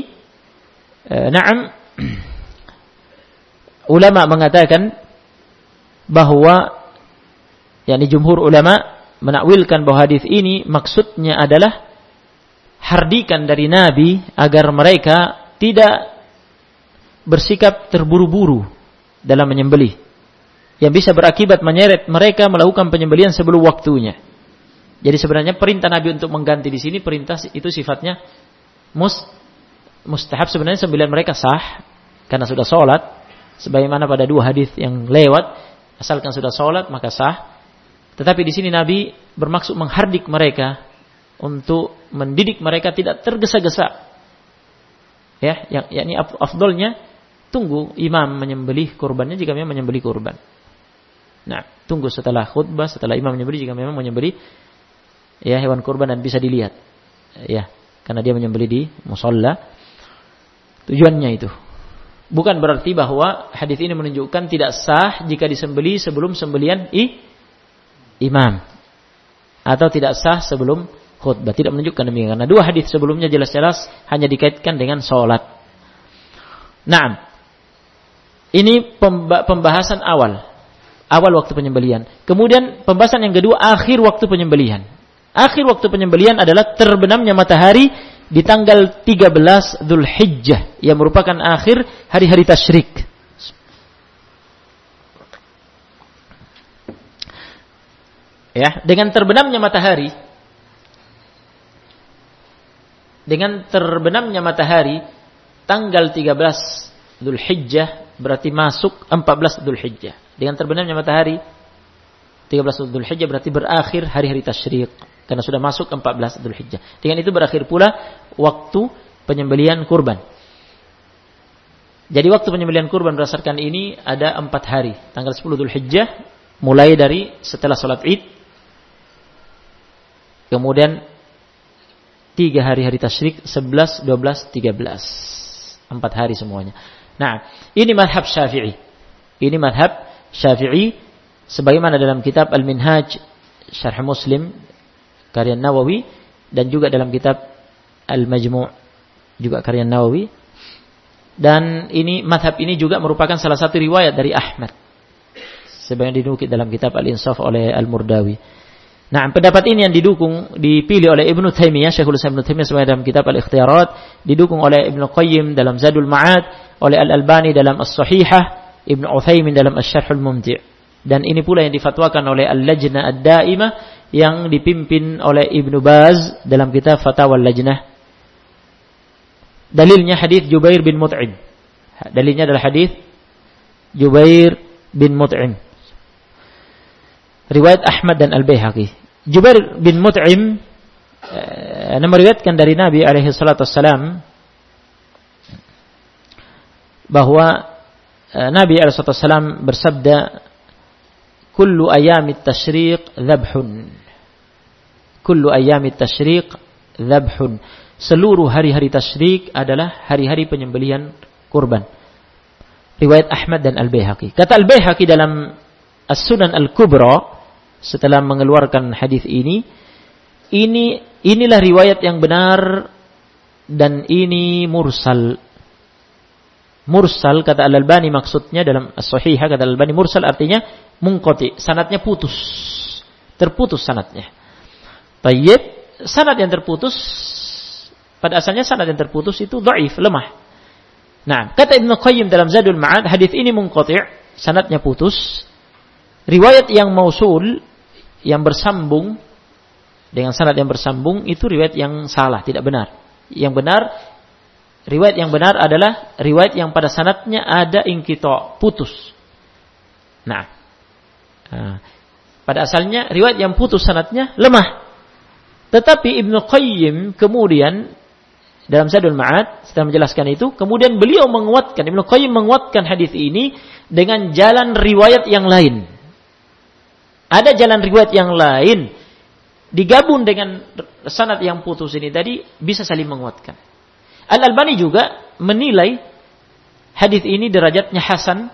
ulama mengatakan bahwa yakni jumhur ulama menakwilkan bahwa hadis ini maksudnya adalah hardikan dari Nabi agar mereka tidak bersikap terburu-buru dalam menyembelih, yang bisa berakibat menyeret mereka melakukan penyembelihan sebelum waktunya. Jadi sebenarnya perintah Nabi untuk mengganti di sini, perintah itu sifatnya mustahab. Sebenarnya sembelihan mereka sah karena sudah sholat, sebagaimana pada dua hadis yang lewat, asalkan sudah sholat maka sah. Tetapi di sini Nabi bermaksud menghardik mereka untuk mendidik mereka tidak tergesa-gesa. Ya, yakni afdolnya tunggu imam menyembelih kurbannya jika memang menyembelih kurban. Nah, tunggu setelah khutbah, setelah imam menyembelih jika memang menyembelih ya hewan kurban dan bisa dilihat. Ya, karena dia menyembelih di musalla. Tujuannya itu. Bukan berarti bahwa hadis ini menunjukkan tidak sah jika disembelih sebelum sembelihan imam atau tidak sah sebelum khutbah. Tidak menunjukkan demikian, karena dua hadis sebelumnya jelas-jelas hanya dikaitkan dengan sholat. Nah, ini pembahasan awal waktu penyembelihan. Kemudian pembahasan yang kedua, akhir waktu penyembelihan. Akhir waktu penyembelihan adalah terbenamnya matahari di tanggal 13 Dzulhijjah, yang merupakan akhir hari-hari tasyrik. Ya, dengan terbenamnya matahari tanggal 13 Dzulhijjah berarti masuk 14 Dzulhijjah. Dengan terbenamnya matahari 13 Dzulhijjah berarti berakhir hari-hari tasyrik karena sudah masuk 14 Dzulhijjah. Dengan itu berakhir pula waktu penyembelihan kurban. Jadi waktu penyembelihan kurban berdasarkan ini ada 4 hari. Tanggal 10 Dzulhijjah mulai dari setelah salat Id. Kemudian 3 hari-hari tasyrik, 11, 12, 13. 4 hari semuanya. Nah, ini madhab Syafi'i. Sebagaimana dalam kitab Al-Minhaj Syarh Muslim karya Nawawi, dan juga dalam kitab Al-Majmu' juga karya Nawawi. Dan ini madhab ini juga merupakan salah satu riwayat dari Ahmad, sebagaimana dinukil dalam kitab Al-Insaf oleh Al-Murdawi. Nah, pendapat ini yang dipilih oleh Ibnu Taimiyah, Syekhul Islam Ibnu Taimiyah sebagai dalam kitab Al-Ikhtiyarat, didukung oleh Ibnu Qayyim dalam Zadul Ma'ad, oleh Al-Albani dalam As-Sahihah, Ibnu Utsaimin dalam Asy-Syarhul Mumti'. Dan ini pula yang difatwakan oleh Al-Lajnah Ad-Daimah yang dipimpin oleh Ibnu Baz dalam kitab Fatawa Al-Lajnah Dalilnya hadis Jubair bin Mut'im. Dalilnya adalah hadis Jubair bin Mut'im. Riwayat Ahmad dan Al-Baihaqi. Jubair bin Mut'im meriwayatkan dari Nabi alaihi salatu wassalam bahwa Nabi alaihi salatu wassalam bersabda, "Kullu ayyamit tasyriq dzabhun." Kullu ayyamit tasyriq dzabhun. Seluruh hari-hari tasyrik adalah hari-hari penyembelihan kurban. Riwayat Ahmad dan Al-Baihaqi. Kata Al-Baihaqi dalam As-Sunan Al-Kubra setelah mengeluarkan hadis inilah riwayat yang benar dan ini mursal. Mursal kata Al-Albani maksudnya dalam As-Sahihah, kata Al-Albani mursal artinya munqati, sanadnya putus. Terputus sanadnya. Tayyib, sanad yang terputus pada asalnya sanad yang terputus itu dhaif, lemah. Nah, kata Ibnu Qayyim dalam Zadul Ma'ad, hadis ini munqati', sanadnya putus. Riwayat yang mausul, yang bersambung dengan sanad yang bersambung itu riwayat yang salah, tidak benar. Yang benar, riwayat yang benar adalah riwayat yang pada sanadnya ada inqita', putus. Nah, pada asalnya riwayat yang putus sanadnya lemah. Tetapi Ibnu Qayyim kemudian dalam Zadul Ma'ad setelah menjelaskan itu, kemudian beliau menguatkan, Ibnu Qayyim menguatkan hadis ini dengan jalan riwayat yang lain. Ada jalan riwayat yang lain digabung dengan sanad yang putus ini tadi bisa saling menguatkan. Al-Albani juga menilai hadis ini derajatnya hasan.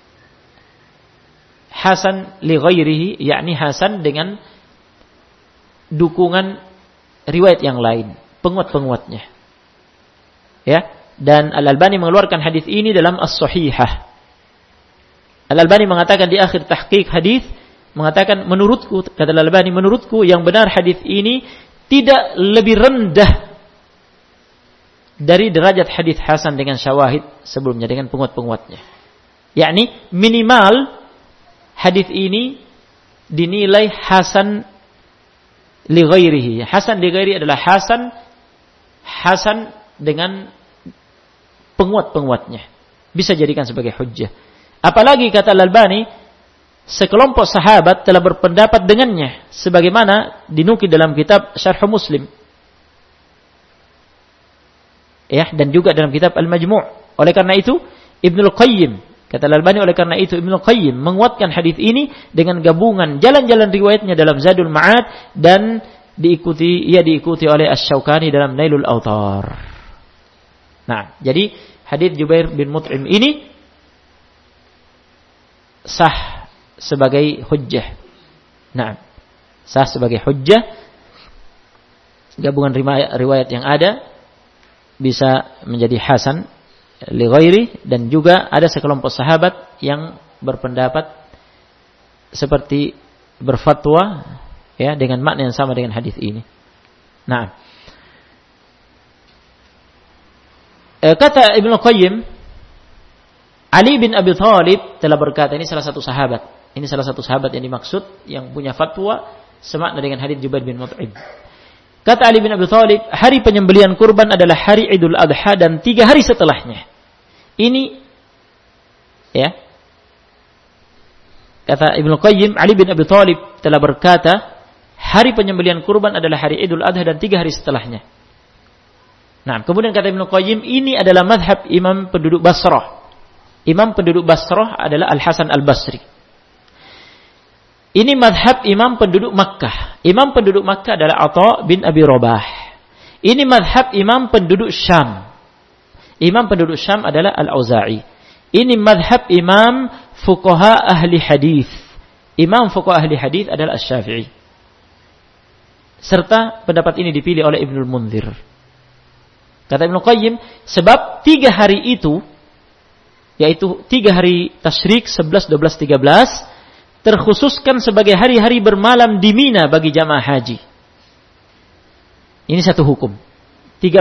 Hasan li ghairihi, yakni hasan dengan dukungan riwayat yang lain, penguat-penguatnya. Ya, dan Al-Albani mengeluarkan hadis ini dalam As-Sahihah. Al-Albani mengatakan di akhir tahqiq hadis, mengatakan menurutku, kata Al-Albani, menurutku yang benar hadis ini tidak lebih rendah dari derajat hadis hasan dengan syawahid sebelumnya, dengan penguat-penguatnya. Yakni minimal hadis ini dinilai hasan li ghairihi. Hasan li ghairihi adalah hasan dengan penguat-penguatnya. Bisa jadikan sebagai hujjah. Apalagi kata Al-Albani, sekelompok sahabat telah berpendapat dengannya sebagaimana dinukil dalam kitab Syarh Muslim. Ya, dan juga dalam kitab Al-Majmu'. Oleh karena itu, Ibnu Qayyim, kata Al-Albani, oleh karena itu Ibnu Qayyim menguatkan hadis ini dengan gabungan jalan-jalan riwayatnya dalam Zadul Ma'ad dan diikuti oleh Asy-Syaukani dalam Nailul Awtar. Nah, jadi hadis Jubair bin Mut'im ini sah sebagai hujjah. Nah, sah sebagai hujjah. Gabungan riwayat yang ada bisa menjadi hasan li ghairi, dan juga ada sekelompok sahabat yang berpendapat seperti berfatwa ya dengan makna yang sama dengan hadis ini. Nah, kata Ibnu Qayyim, Ali bin Abi Thalib telah berkata, ini salah satu sahabat. Ini salah satu sahabat yang dimaksud yang punya fatwa semakna dengan hadis Jubair bin Mut'im. Kata Ali bin Abi Thalib, hari penyembelihan kurban adalah hari Idul Adha dan 3 hari setelahnya. Ini ya. Kata Ibnu Qayyim, Ali bin Abi Thalib telah berkata, hari penyembelihan kurban adalah hari Idul Adha dan 3 hari setelahnya. Nah, kemudian kata Ibnu Qayyim, ini adalah mazhab imam penduduk Basrah. Imam penduduk Basrah adalah Al-Hasan Al-Basri. Ini mazhab imam penduduk Makkah. Imam penduduk Makkah adalah Atha bin Abi Rabah. Ini mazhab imam penduduk Syam. Imam penduduk Syam adalah Al-Auza'i. Ini mazhab imam fuqaha ahli hadis. Imam fuqaha ahli hadis adalah Asy-Syafi'i. Serta pendapat ini dipilih oleh Ibnul Munzir. Kata Ibnu Qayyim, sebab 3 hari itu, yaitu 3 hari tasyrik 11, 12, 13, terkhususkan sebagai hari-hari bermalam di Mina bagi jamaah haji. Ini satu hukum. 3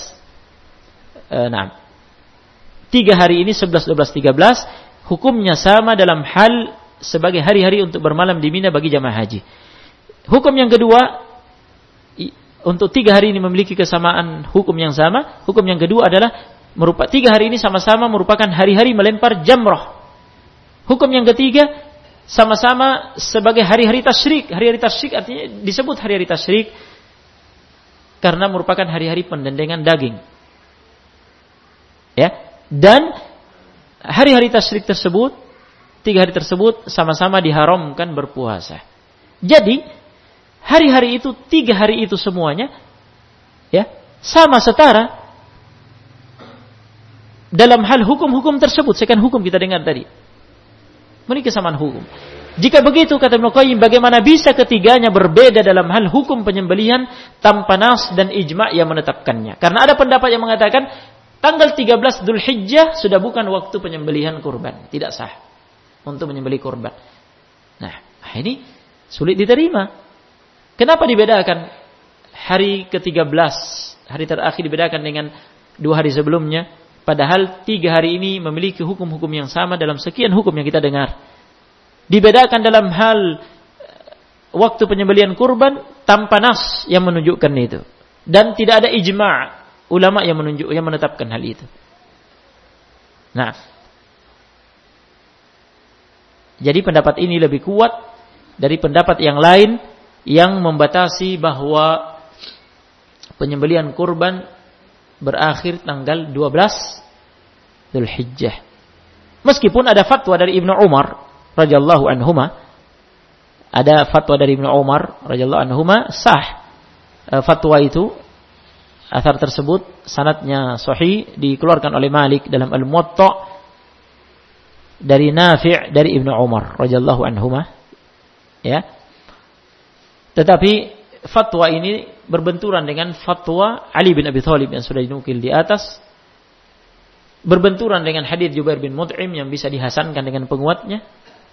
hari ini 11, 12, 13 hukumnya sama dalam hal sebagai hari-hari untuk bermalam di Mina bagi jamaah haji. Hukum yang kedua, untuk 3 hari ini memiliki kesamaan hukum yang sama. Hukum yang kedua adalah 3 hari ini sama-sama merupakan hari-hari melempar jamrah. Hukum yang ketiga sama-sama sebagai hari-hari tasyrik. Hari-hari tasyrik artinya disebut hari-hari tasyrik karena merupakan hari-hari pendendengan daging. Ya, dan hari-hari tasyrik tersebut, 3 hari tersebut sama-sama diharamkan berpuasa. Jadi hari-hari itu, 3 hari itu semuanya, ya, sama setara dalam hal hukum-hukum tersebut. Sekian hukum kita dengar tadi. Memiliki kesamaan hukum. Jika begitu, kata Ibnu Qayyim, bagaimana bisa ketiganya berbeda dalam hal hukum penyembelihan tanpa nas dan ijma' yang menetapkannya? Karena ada pendapat yang mengatakan tanggal 13 Dzulhijjah sudah bukan waktu penyembelihan kurban, tidak sah untuk menyembelih kurban. Nah, ini sulit diterima. Kenapa dibedakan hari ke-13, hari terakhir dibedakan dengan 2 hari sebelumnya, padahal 3 hari ini memiliki hukum-hukum yang sama dalam sekian hukum yang kita dengar. Dibedakan dalam hal waktu penyembelihan kurban tanpa nas yang menunjukkan itu, dan tidak ada ijma' ulama yang menetapkan hal itu. Nah, jadi pendapat ini lebih kuat dari pendapat yang lain yang membatasi bahwa penyembelihan kurban berakhir tanggal 12 Dzulhijjah. Meskipun ada fatwa dari Ibnu Umar radhiyallahu anhuma, ada fatwa dari Ibnu Umar radhiyallahu anhuma sah fatwa itu, athar tersebut sanadnya sahih, dikeluarkan oleh Malik dalam Al-Muwatta dari Nafi' dari Ibnu Umar radhiyallahu anhuma, ya. Tetapi fatwa ini berbenturan dengan fatwa Ali bin Abi Thalib yang sudah dinukil di atas, berbenturan dengan hadis Jubair bin Mut'im yang bisa dihasankan dengan penguatnya,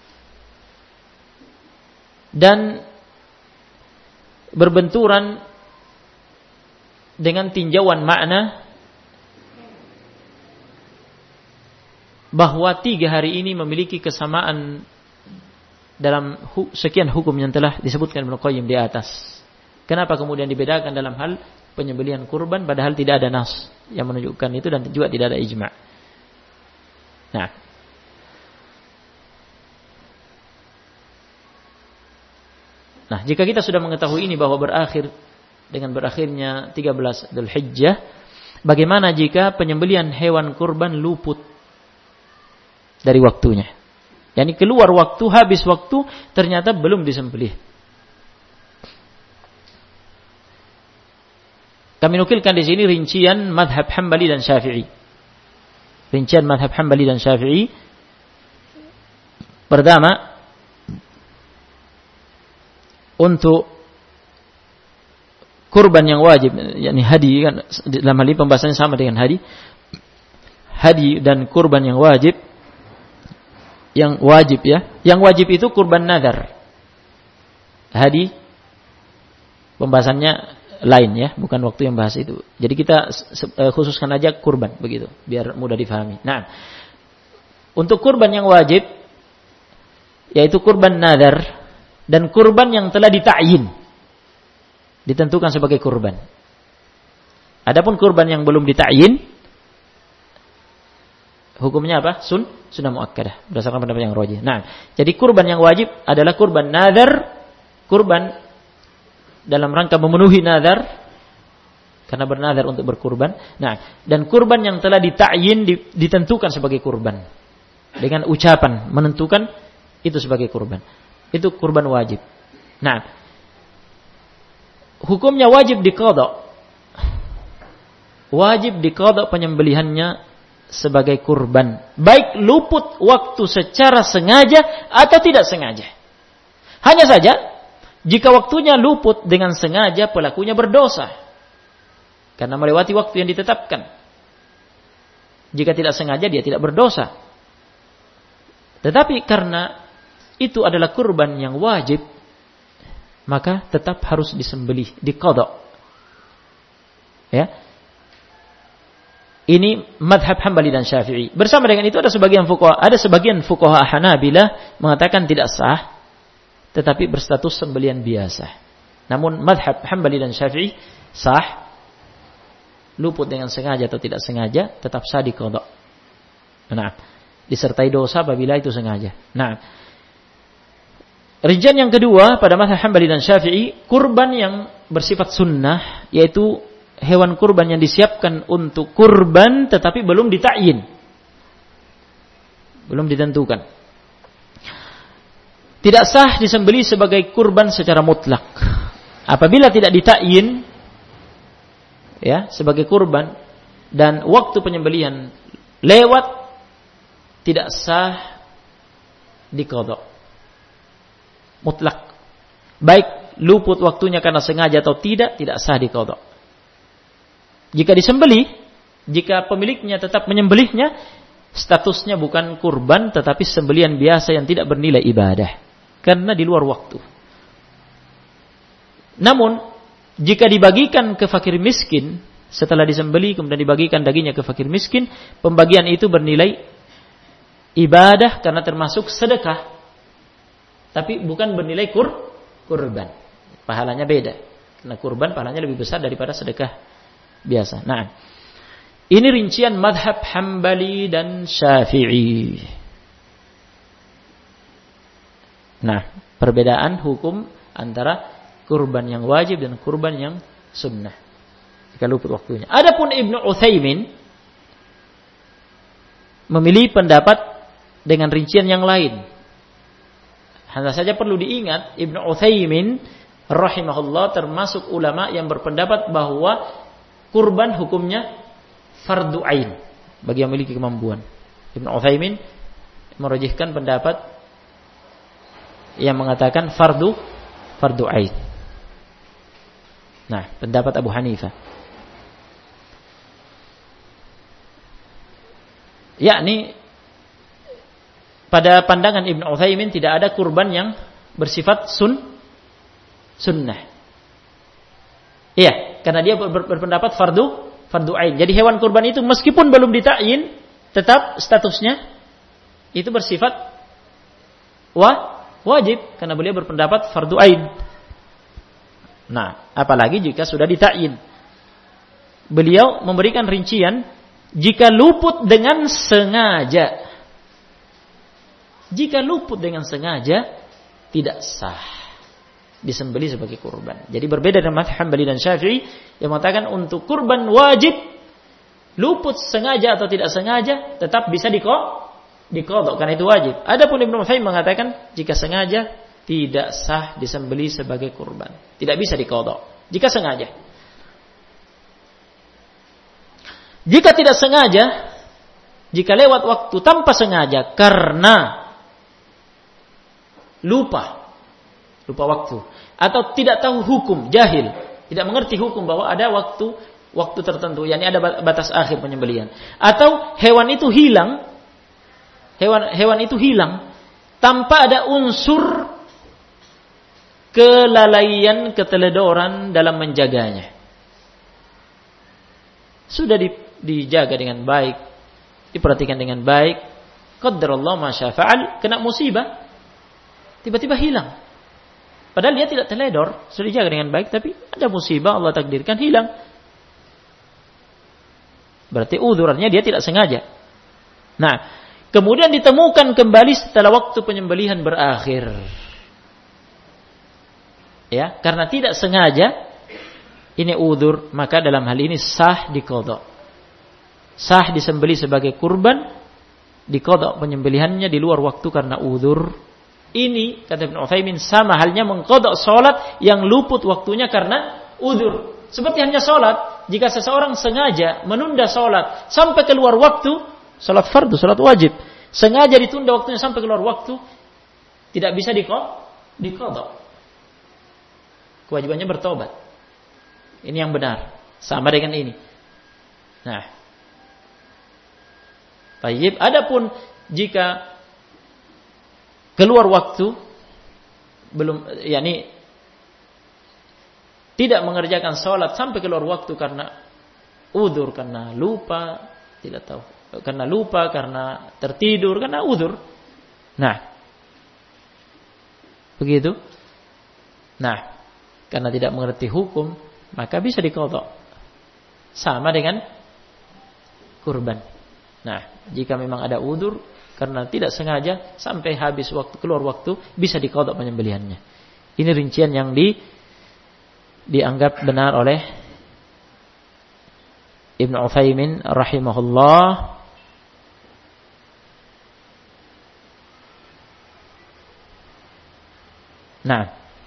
dan berbenturan dengan tinjauan makna bahwa 3 hari ini memiliki kesamaan dalam sekian hukum yang telah disebutkan Ibnu Qayyim di atas. Kenapa kemudian dibedakan dalam hal penyembelihan kurban padahal tidak ada nas yang menunjukkan itu dan juga tidak ada ijma'. Nah, jika kita sudah mengetahui ini bahwa berakhir dengan berakhirnya 13 Dzulhijjah, bagaimana jika penyembelihan hewan kurban luput dari waktunya? Yani keluar waktu, habis waktu, ternyata belum disembelih. Kami nukilkan di sini rincian mazhab Hambali dan Syafi'i. Rincian mazhab Hambali dan Syafi'i. Pertama, untuk kurban yang wajib, yakni hadi, kan dalam hal ini pembahasannya sama dengan hadi. Hadi dan kurban yang wajib, ya. Yang wajib itu kurban nadar. Hadi pembahasannya lain, ya, bukan waktu yang bahas itu. Jadi kita khususkan aja kurban begitu, biar mudah difahami. Nah, untuk kurban yang wajib yaitu kurban nadar dan kurban yang telah dita'yin, ditentukan sebagai kurban. Adapun kurban yang belum dita'yin, hukumnya apa? Sunnah muakkadah berdasarkan pendapat yang rajih. Nah, jadi kurban yang wajib adalah kurban nadar, kurban dalam rangka memenuhi nadar karena bernadar untuk berkurban. Nah, dan kurban yang telah dita'yin, ditentukan sebagai kurban dengan ucapan menentukan itu sebagai kurban. Itu kurban wajib. Nah, hukumnya wajib diqadha. Wajib diqadha penyembelihannya sebagai kurban, baik luput waktu secara sengaja atau tidak sengaja. Hanya saja jika waktunya luput dengan sengaja, pelakunya berdosa karena melewati waktu yang ditetapkan. Jika tidak sengaja, dia tidak berdosa. Tetapi karena itu adalah kurban yang wajib, maka tetap harus disembelih, diqadha. Ya. Ini madhab Hambali dan Syafi'i. Bersama dengan itu ada sebagian fuqaha Hanabilah mengatakan tidak sah, tetapi berstatus sembelihan biasa. Namun madhab Hambali dan Syafi'i sah. Luput dengan sengaja atau tidak sengaja tetap sah diqadha. Nah, disertai dosa apabila itu sengaja. Nah, rincian yang kedua pada mazhab Hambali dan Syafi'i, kurban yang bersifat sunnah, yaitu hewan kurban yang disiapkan untuk kurban tetapi belum ditakyin, belum ditentukan. Tidak sah disembelih sebagai kurban secara mutlak. Apabila tidak ditakyin ya sebagai kurban dan waktu penyembelihan lewat, tidak sah diqadha. Mutlak. Baik luput waktunya karena sengaja atau tidak sah diqadha. Jika disembelih, jika pemiliknya tetap menyembelihnya, statusnya bukan kurban tetapi sembelihan biasa yang tidak bernilai ibadah karena di luar waktu. Namun jika dibagikan ke fakir miskin, setelah disembelih kemudian dibagikan dagingnya ke fakir miskin, pembagian itu bernilai ibadah karena termasuk sedekah, tapi bukan bernilai kurban. Pahalanya beda. Karena kurban pahalanya lebih besar daripada sedekah biasa. Nah, ini rincian madhab Hambali dan Syafi'i. Nah, perbedaan hukum antara kurban yang wajib dan kurban yang sunnah jika luput waktunya. Adapun Ibnu Utsaimin memilih pendapat dengan rincian yang lain. Hanya saja perlu diingat, Ibnu Utsaimin rahimahullah termasuk ulama yang berpendapat bahwa kurban hukumnya fardu ain bagi yang memiliki kemampuan. Ibnu Utsaimin merajihkan pendapat yang mengatakan fardu ain. Nah, pendapat Abu Hanifah. Yakni pada pandangan Ibnu Utsaimin tidak ada kurban yang bersifat sunnah. Iya, karena dia berpendapat fardu ain. Jadi hewan kurban itu meskipun belum ditakyin, tetap statusnya itu bersifat wajib karena beliau berpendapat fardu ain. Nah, apalagi jika sudah ditakyin. Beliau memberikan rincian jika luput dengan sengaja. Jika luput dengan sengaja tidak sah disembelih sebagai kurban. Jadi berbeda dengan mazhab Hambali dan Syafi'i yang mengatakan untuk kurban wajib luput sengaja atau tidak sengaja tetap bisa diqadha karena itu wajib. Adapun Ibnu Utsaimin mengatakan jika sengaja tidak sah disembelih sebagai kurban. Tidak bisa diqadha jika sengaja. Jika tidak sengaja, jika lewat waktu tanpa sengaja karena lupa waktu atau tidak tahu hukum, jahil, tidak mengerti hukum bahwa ada waktu tertentu, yakni ada batas akhir penyembelihan, atau hewan itu hilang tanpa ada unsur kelalaian, keteledoran dalam menjaganya. Sudah dijaga dengan baik, diperhatikan dengan baik, qadarullah ma syaa fa'al, kena musibah, tiba-tiba hilang. Padahal dia tidak teledor, sudah dijaga dengan baik, tapi ada musibah Allah takdirkan hilang. Berarti udhurannya dia tidak sengaja. Nah, kemudian ditemukan kembali setelah waktu penyembelihan berakhir. Ya, karena tidak sengaja ini udhur, maka dalam hal ini sah diqadha. Sah disembelih sebagai kurban, diqadha penyembelihannya di luar waktu karena udhur. Ini kata Ibnu Utsaimin sama halnya mengqadha salat yang luput waktunya karena udhur. Seperti hanya salat, jika seseorang sengaja menunda salat sampai keluar waktu, salat fardu, salat wajib, sengaja ditunda waktunya sampai keluar waktu, tidak bisa diqadha. Kewajibannya bertobat. Ini yang benar. Sama dengan ini. Nah. Baik, adapun jika keluar waktu belum, yakni tidak mengerjakan salat sampai keluar waktu karena udzur, karena lupa, tidak tahu, karena lupa, karena tertidur, karena udzur. Nah. Begitu. Nah, karena tidak mengerti hukum, maka bisa diqadha. Sama dengan kurban. Nah, jika memang ada udzur karena tidak sengaja sampai habis waktu, keluar waktu, bisa diqadha penyembelihannya. Ini rincian yang dianggap benar oleh Ibnu Utsaimin rahimahullah. Nah,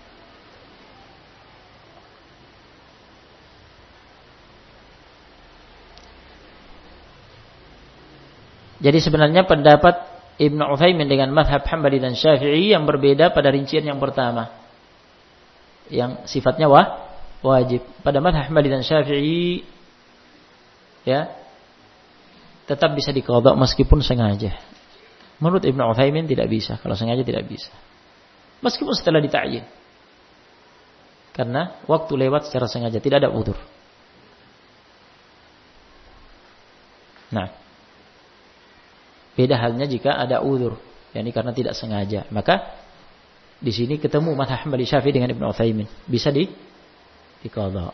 jadi sebenarnya pendapat Ibnu Utsaimin dengan mazhab Hambali dan Syafi'i yang berbeda pada rincian yang pertama, yang sifatnya wajib. Pada mazhab Hambali dan Syafi'i, ya, tetap bisa diqadha meskipun sengaja. Menurut Ibnu Utsaimin tidak bisa, kalau sengaja tidak bisa. Meskipun setelah dita'yin. Karena waktu lewat secara sengaja, tidak ada udzur. Nah, beda halnya jika ada udzur, yakni karena tidak sengaja. Maka di sini ketemu mazhab Hambali Syafi'i dengan Ibnu Utsaimin, bisa diqadha.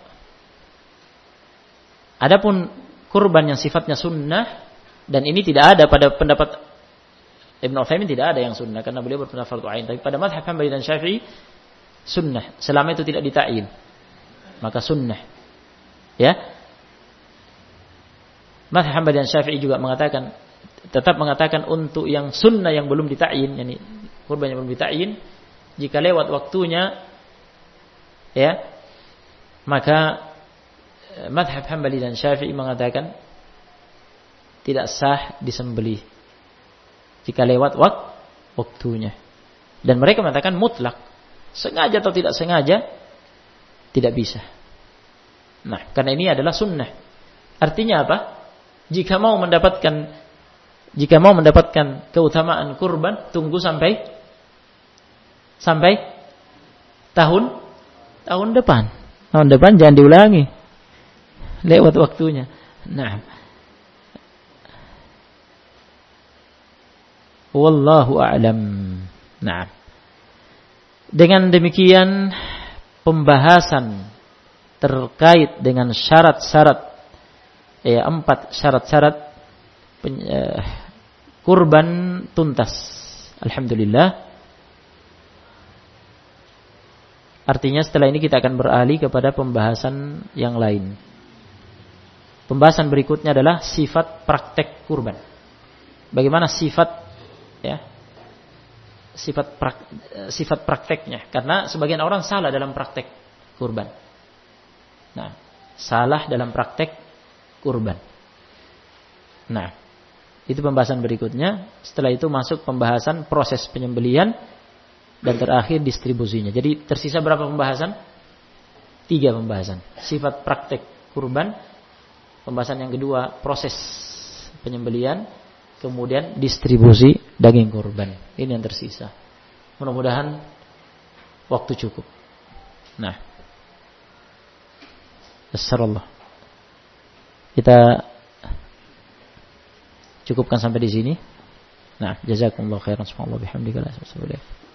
Adapun kurban yang sifatnya sunnah, dan ini tidak ada pada pendapat Ibnu Utsaimin, tidak ada yang sunnah karena beliau berpendapat fardu ain. Tapi pada mazhab Hambali dan Syafi'i sunnah, selama itu tidak dita'yin, maka sunnah. Ya. Mazhab Hambali dan Syafi'i juga tetap mengatakan untuk yang sunnah yang belum dita'yin, yakni kurban yang belum dita'yin, jika lewat waktunya, ya, maka mazhab Hambali dan Syafi'i mengatakan tidak sah disembelih jika lewat waktunya. Dan mereka mengatakan mutlak, sengaja atau tidak sengaja tidak bisa. Nah, karena ini adalah sunnah. Artinya apa? Jika mau mendapatkan keutamaan kurban, tunggu sampai tahun depan. Tahun depan jangan diulangi. Lewat waktunya. Nah, wallahu a'lam. Nah, dengan demikian pembahasan terkait dengan syarat-syarat, 4 syarat-syarat kurban tuntas. Alhamdulillah. Artinya setelah ini kita akan beralih kepada pembahasan yang lain. Pembahasan berikutnya adalah sifat praktek kurban. Bagaimana sifat prakteknya? Karena sebagian orang salah dalam praktek kurban. Nah, salah dalam praktek kurban. Nah, itu pembahasan berikutnya. Setelah itu masuk pembahasan proses penyembelihan dan terakhir distribusinya. Jadi tersisa berapa pembahasan? 3 pembahasan. Sifat praktek kurban. Pembahasan yang kedua proses penyembelihan. Kemudian distribusi daging kurban. Ini yang tersisa. Mudah-mudahan waktu cukup. Nah, Assalamualaikum. Kita cukupkan sampai di sini. Nah, jazakumullah khairan. Subhanallah bihamdika la ilaha illa anta.